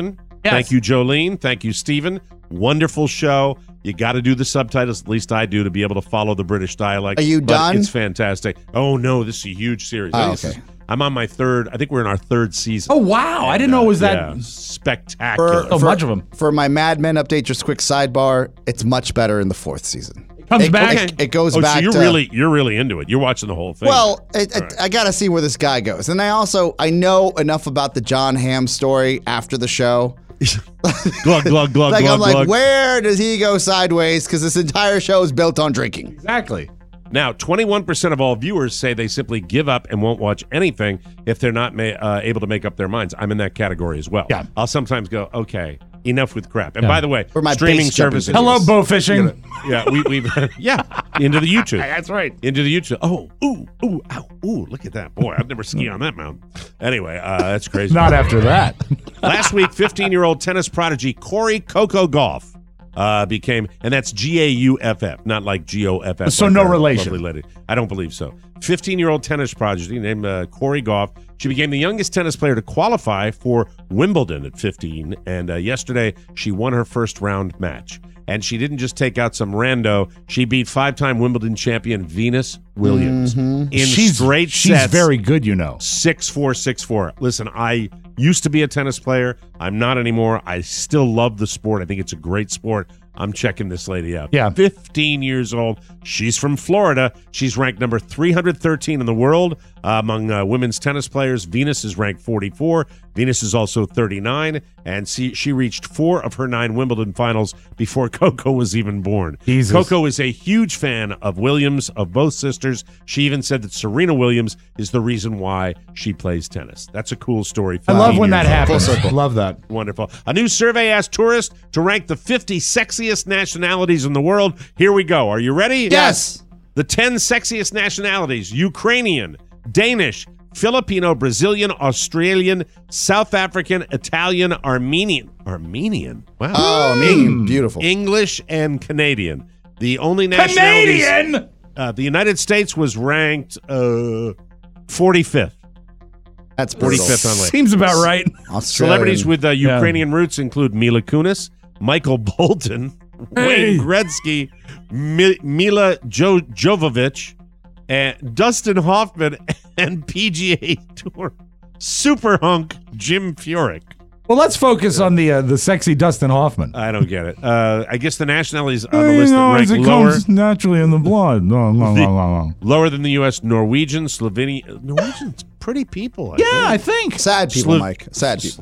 Yes. Thank you, Jolene. Thank you, Stephen. Wonderful show. You got to do the subtitles, at least I do, to be able to follow the British dialect. Are you but done? It's fantastic. Oh, no, this is a huge series. Oh, This is- okay. I'm on my third, I think we're in our third season. Oh, wow. I And, didn't know it was uh, that yeah, spectacular. so much of them. For my Mad Men update, just quick sidebar, it's much better in the fourth season. Comes it, back. It, it goes oh, back so you're to, really you're really into it. You're watching the whole thing. Well, it, it, All right. I got to see where this guy goes. And I also, I know enough about the John Hamm story after the show. glug, glug, glug, like, glug, I'm like, glug. where does he go sideways? Because this entire show is built on drinking. Exactly. Now, twenty-one percent of all viewers say they simply give up and won't watch anything if they're not ma- uh, able to make up their minds. I'm in that category as well. Yeah. I'll sometimes go, okay, enough with crap. And Yeah. by the way, For my streaming base jumping services. videos. Hello, bow fishing. Yeah, we, we've yeah into the YouTube. That's right. Into the YouTube. Oh, ooh, ooh, ow, ooh! Look at that, boy! I've never skied on that mountain. Anyway, uh, that's crazy. Not after that. Last week, fifteen-year-old tennis prodigy Corey Coco Gauff uh, became, and that's G A U F F, not like G O F F. So like no our relation. lovely lady. I don't believe so. fifteen-year-old tennis prodigy named uh, Corey Gauff. She became the youngest tennis player to qualify for Wimbledon at fifteen, and uh, yesterday she won her first round match. And she didn't just take out some rando. She beat five-time Wimbledon champion Venus Williams in she's, straight she's sets. very good, you know. six four, six four. Listen, I used to be a tennis player. I'm not anymore. I still love the sport. I think it's a great sport. I'm checking this lady out. Yeah. fifteen years old. She's from Florida. She's ranked number three hundred thirteen in the world uh, among uh, women's tennis players. Venus is ranked forty-four. Venus is also thirty-nine, and she, she reached four of her nine Wimbledon finals before Coco was even born. Jesus. Coco is a huge fan of Williams, of both sisters. She even said that Serena Williams is the reason why she plays tennis. That's a cool story. I love when that fifteen years old. happens. Love that. Wonderful. A new survey asked tourists to rank the fifty sexiest nationalities in the world. Here we go. Are you ready? Yes. The ten sexiest nationalities: Ukrainian, Danish, Filipino, Brazilian, Australian, South African, Italian, Armenian. Armenian? Wow. Oh, I mean, beautiful. English and Canadian. The only nationalities. Canadian! Uh, the United States was ranked uh, forty-fifth. That's brutal. forty-fifth on list. Seems about right. Australian. Celebrities with uh, Ukrainian roots include Mila Kunis, Michael Bolton, Hey. Wayne Gretzky, Mi- Mila jo- Jovovich, and Dustin Hoffman, and P G A Tour super hunk Jim Furyk. Well, let's focus on the uh, the sexy Dustin Hoffman. I don't get it. Uh, I guess the nationalities on the Well, list you know, that as rank it lower, comes naturally in the blood. No, no, no, no, no. lower than the U S, Norwegian, Slovenian. Norwegians, pretty people. I Yeah, think. I think. Sad people, Slo- Mike. Sad people.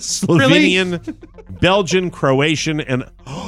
Slovenian, Belgian, Croatian, and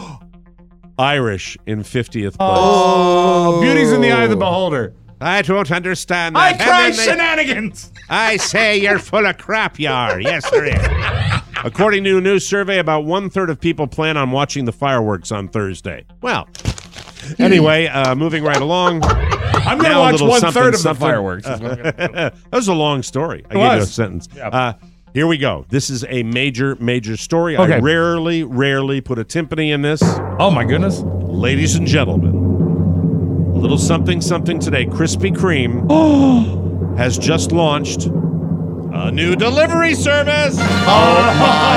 Irish in fiftieth place. Oh, beauty's in the eye of the beholder. I don't understand I that. cry And then they- shenanigans. I say you're full of crap, you are. Yes, there is. According to a new survey, about one-third of people plan on watching the fireworks on Thursday. Well, anyway, uh, moving right along. I'm going to Now a watch little one something, third of the something. fireworks. is what I'm gonna do. that was a long story. I It gave you a was. sentence. Yeah. Uh, here we go. This is a major, major story. Okay. I rarely, rarely put a timpani in this. Oh, my goodness. Ladies and gentlemen, a little something, something today. Krispy Kreme has just launched a new delivery service. Oh, my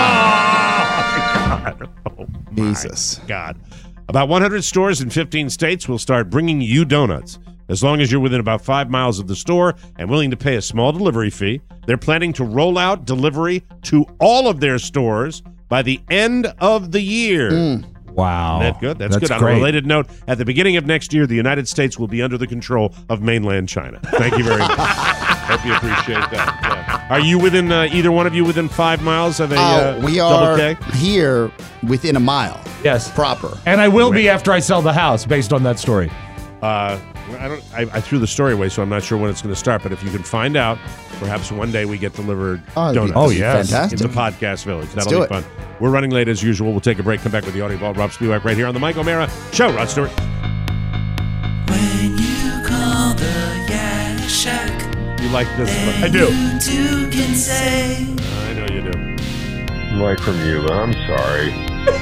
God. God. Oh, my Jesus. God. About one hundred stores in fifteen states will start bringing you donuts. As long as you're within about five miles of the store and willing to pay a small delivery fee, they're planning to roll out delivery to all of their stores by the end of the year. Mm. Wow. Isn't that good? That's, That's good. great. On a related note, at the beginning of next year, the United States will be under the control of mainland China. Thank you very much. Hope you appreciate that. Yeah. Are you within, uh, either one of you within five miles of a Oh, uh, we double are K? here within a mile. Yes. Proper. And I will be after I sell the house based on that story. Uh, I don't. I, I threw the story away, so I'm not sure when it's going to start. But if you can find out, perhaps one day we get delivered Oh, donuts. Oh, yes. Fantastic. In the podcast village. Let's That'll do be it. fun. We're running late as usual. We'll take a break. Come back with the audio vault. Rob Spivak right here on the Mike O'Mara Show. Rod Stewart. When you call the Yak Shack, You like this? I do. you too can say. I know you do. Mike from Yuba, I'm sorry.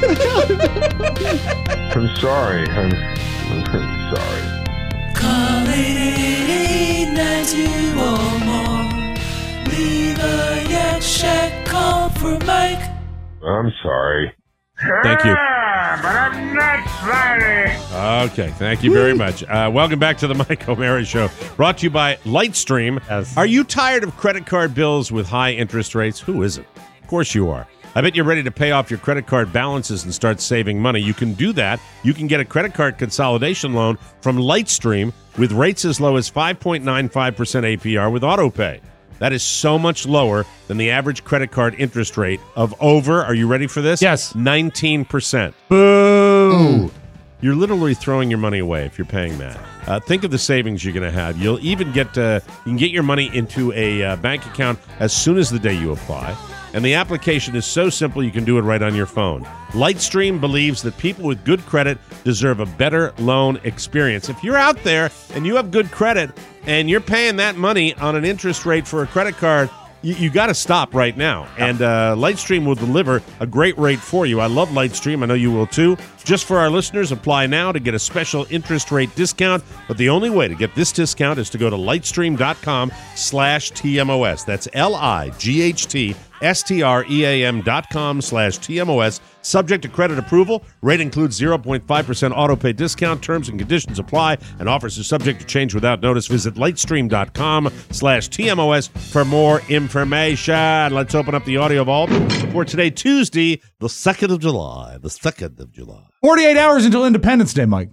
I'm sorry. I'm, I'm sorry. Call eight eight eight, nine two or more. Leave a Yak Shack call for Mike. I'm sorry. Thank you. But I'm not sorry. Okay, thank you very much. Uh, welcome back to the Mike O'Mara Show, brought to you by Lightstream. Yes. Are you tired of credit card bills with high interest rates? Who isn't? Of course you are. I bet you're ready to pay off your credit card balances and start saving money. You can do that. You can get a credit card consolidation loan from Lightstream with rates as low as five point nine five percent A P R with AutoPay. That is so much lower than the average credit card interest rate of over, are you ready for this? Yes. nineteen percent. Boo! You're literally throwing your money away if you're paying that. Uh, think of the savings you're going to have. You'll even get uh, you can get your money into a uh, bank account as soon as the day you apply. And the application is so simple you can do it right on your phone. Lightstream believes that people with good credit deserve a better loan experience. If you're out there and you have good credit and you're paying that money on an interest rate for a credit card, you, you got to stop right now. And uh, Lightstream will deliver a great rate for you. I love Lightstream. I know you will too. Just for our listeners, apply now to get a special interest rate discount. But the only way to get this discount is to go to lightstream.com slash TMOS. That's L-I-G-H-T S-T-R-E-A-M dot com slash T-M-O-S. Subject to credit approval. Rate includes zero point five percent autopay discount. Terms and conditions apply. And offers are subject to change without notice. Visit lightstream.com slash T-M-O-S for more information. Let's open up the audio vault for today, Tuesday, the second of July. The second of July. forty-eight hours until Independence Day, Mike.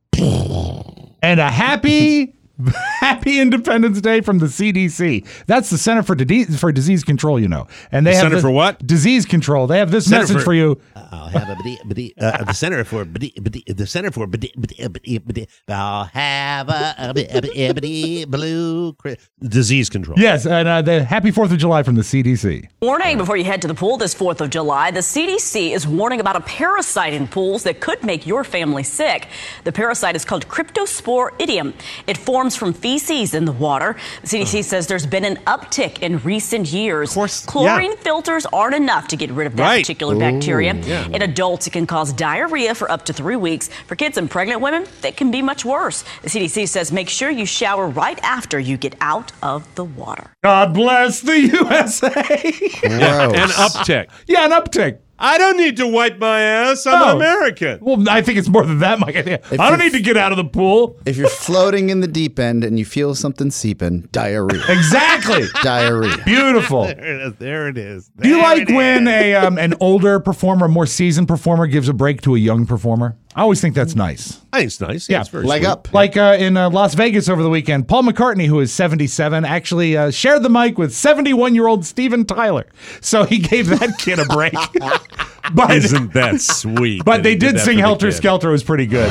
And a happy... Happy Independence Day from the C D C. That's the Center for, Disease, for Disease Control, you know. And they the have Center the, for what? Disease Control. They have this Center message for, for you. I'll have a bidi, bidi, uh, the Center for bidi, bidi, the Center for bidi, bidi, bidi, bidi, I'll have a, a, a, a, a bidi, blue Disease Control. Yes, and uh, the Happy fourth of July from the C D C. Warning before you head to the pool this fourth of July. The C D C is warning about a parasite in pools that could make your family sick. The parasite is called Cryptosporidium. It forms from feces in the water. The C D C says there's been an uptick in recent years. Of course, Chlorine yeah. filters aren't enough to get rid of that right. particular Ooh, bacteria. Yeah. In adults, it can cause diarrhea for up to three weeks. For kids and pregnant women, it can be much worse. The C D C says make sure you shower right after you get out of the water. God bless the U S A. Yeah, an uptick. Yeah, an uptick. I don't need to wipe my ass. I'm oh. American. Well, I think it's more than that, Mike. I don't need to get out of the pool. If you're floating in the deep end and you feel something seeping, diarrhea. Exactly. Diarrhea. Beautiful. There it is. There it is. There Do you like it when is. a um, an older performer, a more seasoned performer, gives a break to a young performer? I always think that's nice. I think it's nice. Yeah, yeah. It's very leg sweet. up. Like uh, in uh, Las Vegas over the weekend, Paul McCartney, who is seventy-seven, actually uh, shared the mic with seventy-one-year-old Steven Tyler. So he gave that kid a break. But, Isn't that sweet? But that they he did that sing for the Helter kid? Skelter. It was pretty good.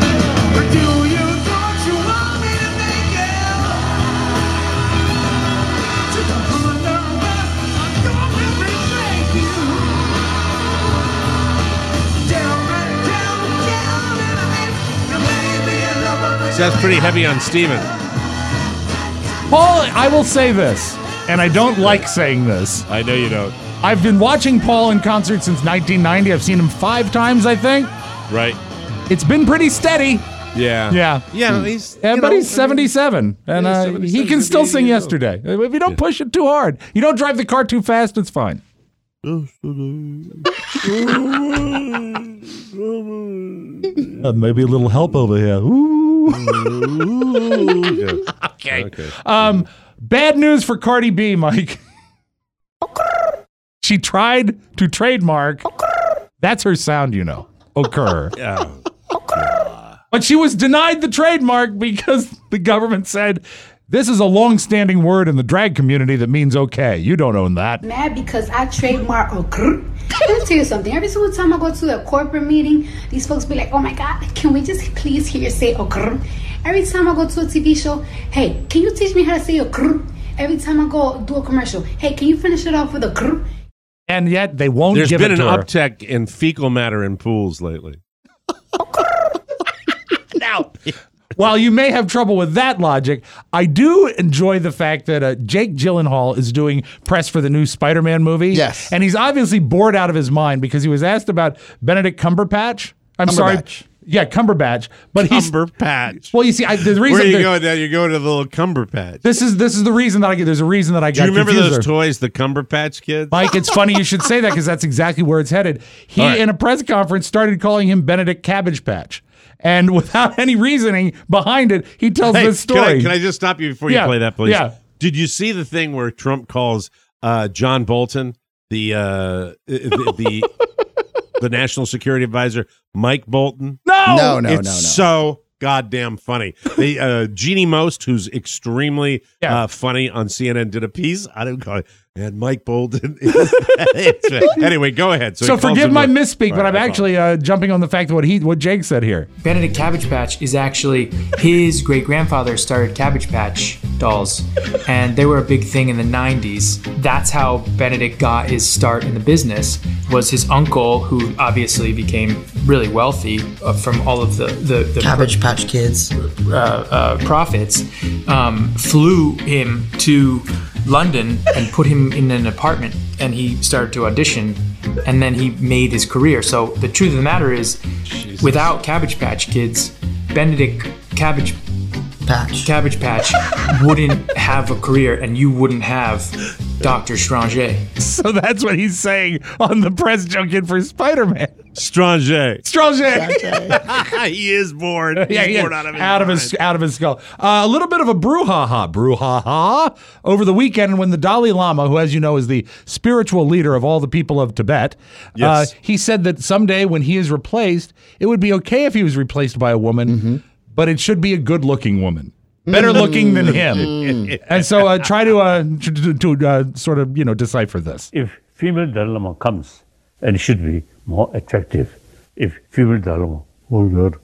So that's pretty heavy on Steven. Paul, I will say this, and I don't like saying this. I know you don't. I've been watching Paul in concert since nineteen ninety. I've seen him five times, I think. Right. It's been pretty steady. Yeah. Yeah. Yeah, he's, Yeah, you but know, he's seventy-seven, I and mean, yeah, uh, seventy-seven, he can still maybe sing eighty Yesterday. If you don't push it too hard, you don't drive the car too fast, it's fine. Uh, maybe a little help over here. Ooh. okay. Okay. Um, bad news for Cardi B, Mike. She tried to trademark. That's her sound, you know. Occur. Yeah. But she was denied the trademark because the government said this is a long-standing word in the drag community that means okay. You don't own that. Mad because I trademark occur. Let me tell you something. Every single time I go to a corporate meeting, these folks be like, oh my God, can we just please hear you say occur? Every time I go to a T V show, hey, can you teach me how to say occur? Every time I go do a commercial, hey, can you finish it off with occur? And yet they won't There's give been it an to her. uptick in fecal matter in pools lately. Now, while you may have trouble with that logic, I do enjoy the fact that uh, Jake Gyllenhaal is doing press for the new Spider-Man movie. Yes. And he's obviously bored out of his mind because he was asked about Benedict Cumberbatch. I'm Cumberbatch. sorry. Yeah, Cumberbatch. But he's Cumberpatch. Well, you see, I, the reason Where are you that- going now? You're going to the little Cumberpatch. This is this is the reason that I get. There's a reason that I Do got. you remember confused those there. toys, the Cumberpatch Kids? Mike, it's funny you should say that because that's exactly where it's headed. He, All right. in a press conference, started calling him Benedict Cabbage Patch. And without any reasoning behind it, he tells Hey, this story. Can I, can I just stop you before you Yeah, play that, please? yeah. Did you see the thing where Trump calls uh, John Bolton, the uh, the the, the national security advisor, Mike Bolton? No, No, no, it's no, no. so goddamn funny. The uh, Jeannie Most, who's extremely uh, funny on C N N, did a piece. I didn't call it. And Mike Bolton. It's- anyway, go ahead. So, he calls forgive him my a- misspeak, All but right, I'm I actually uh, jumping on the fact of what he, what Jake said here. Benedict Cabbage Patch is actually his great grandfather started Cabbage Patch dolls, and they were a big thing in the nineties. That's how Benedict got his start in the business. Was his uncle, who obviously became really wealthy uh, from all of the the, the Cabbage Patch Kids uh, uh, profits, um, flew him to London and put him in an apartment, and he started to audition, and then he made his career. So the truth of the matter is, Jesus. Without Cabbage Patch Kids, Benedict Cabbage Patch Cabbage Patch wouldn't have a career, and you wouldn't have Doctor Stranger. So that's what he's saying on the press junket for Spider-Man. Stranger. Stranger. He is bored. He's Yeah, yeah, bored out of his out of mind. his out of his skull. Uh, a little bit of a brouhaha, brouhaha over the weekend when the Dalai Lama, who, as you know, is the spiritual leader of all the people of Tibet, Yes. uh, he said that someday when he is replaced, it would be okay if he was replaced by a woman, Mm-hmm. but it should be a good-looking woman. Better looking than him. And so uh, try to uh, to, to uh, sort of, you know, decipher this. If female Dalai Lama comes, and it should be more attractive. If female Dalai Lama, oh God,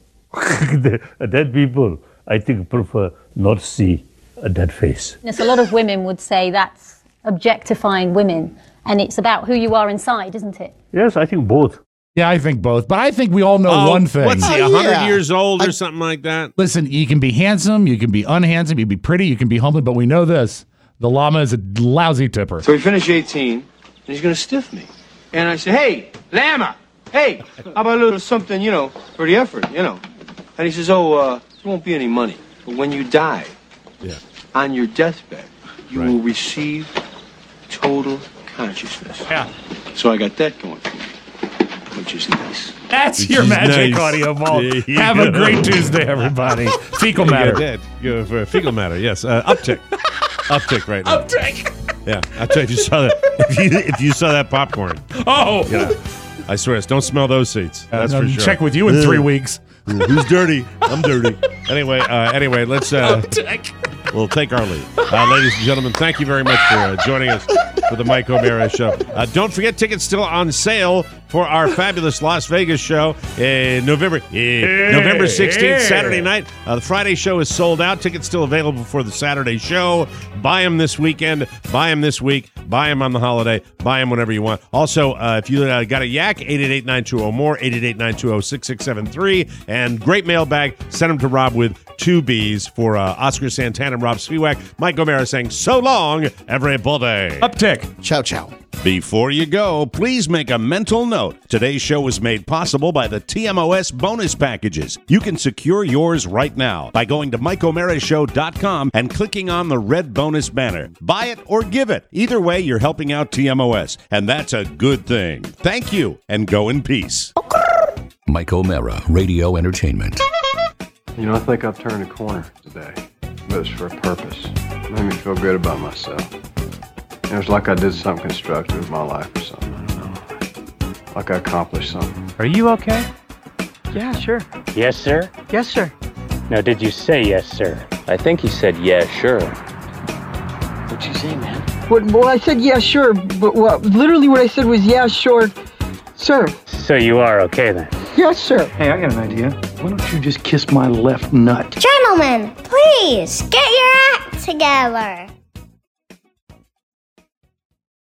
the dead people, I think prefer not to see a dead face. Yes, a lot of women would say that's objectifying women, and it's about who you are inside, isn't it? Yes, I think both. Yeah, I think both. But I think we all know Oh, one thing. What's he, Oh, one hundred yeah. years old or something like that? Listen, you can be handsome, you can be unhandsome, you can be pretty, you can be humble, but we know this. The llama is a lousy tipper. So we finish eighteen, and he's going to stiff me. And I say, hey, Lama, hey, how about a little something, you know, for the effort, you know? And he says, oh, uh, there won't be any money. But when you die, yeah. on your deathbed, you will receive total consciousness. Yeah. So I got that going for me, which is nice. That's Which your is magic nice. audio ball. There you Have a go. great Tuesday, everybody. Fecal You matter. got that. Go for fecal matter, yes. Uh, uptick. Uptick right now. Uptick. Yeah, I tell you, if you saw that, if you, if you saw that popcorn, Oh. yeah, I swear, don't smell those seats. That's Uh, for sure. check with you in three weeks. Who's dirty? I'm dirty. Anyway, uh, anyway, let's. Uh, we'll take our lead, uh, ladies and gentlemen. Thank you very much for uh, joining us for the Mike O'Mara Show. Uh, don't forget, tickets still on sale for our fabulous Las Vegas show in November, uh, November sixteenth, Saturday night. Uh, the Friday show is sold out. Tickets still available for the Saturday show. Buy them this weekend. Buy them this week. Buy them on the holiday. Buy them whenever you want. Also, uh, if you uh, got a yak, eight eight eight, nine two zero, more, eight eight eight, nine two zero, six six seven three. And great mailbag. Send them to Rob with two B's for uh, Oscar Santana and Rob Spiewak. Mike O'Mara saying so long, everybody. Uptick. Ciao, ciao. Before you go, please make a mental note. Today's show was made possible by the T M O S bonus packages. You can secure yours right now by going to mike o'mara show dot com and clicking on the red bonus banner. Buy it or give it. Either way, you're helping out T M O S, and that's a good thing. Thank you, and go in peace. Mike O'Mara, Radio Entertainment. You know, I think I've turned a corner today, but it's for a purpose. It made me feel good about myself. It was like I did something constructive with my life or something. I don't know. Like I accomplished something. Are you okay? Yeah, sure. Yes, sir? Yes, sir. Now, did you say yes, sir? I think he said, yeah, sure. What'd you say, man? What, well, I said, yeah, sure, but what, literally what I said was, yeah, sure, sir. So you are okay then? Yes, sir. Hey, I got an idea. Why don't you just kiss my left nut? Gentlemen, please get your act together.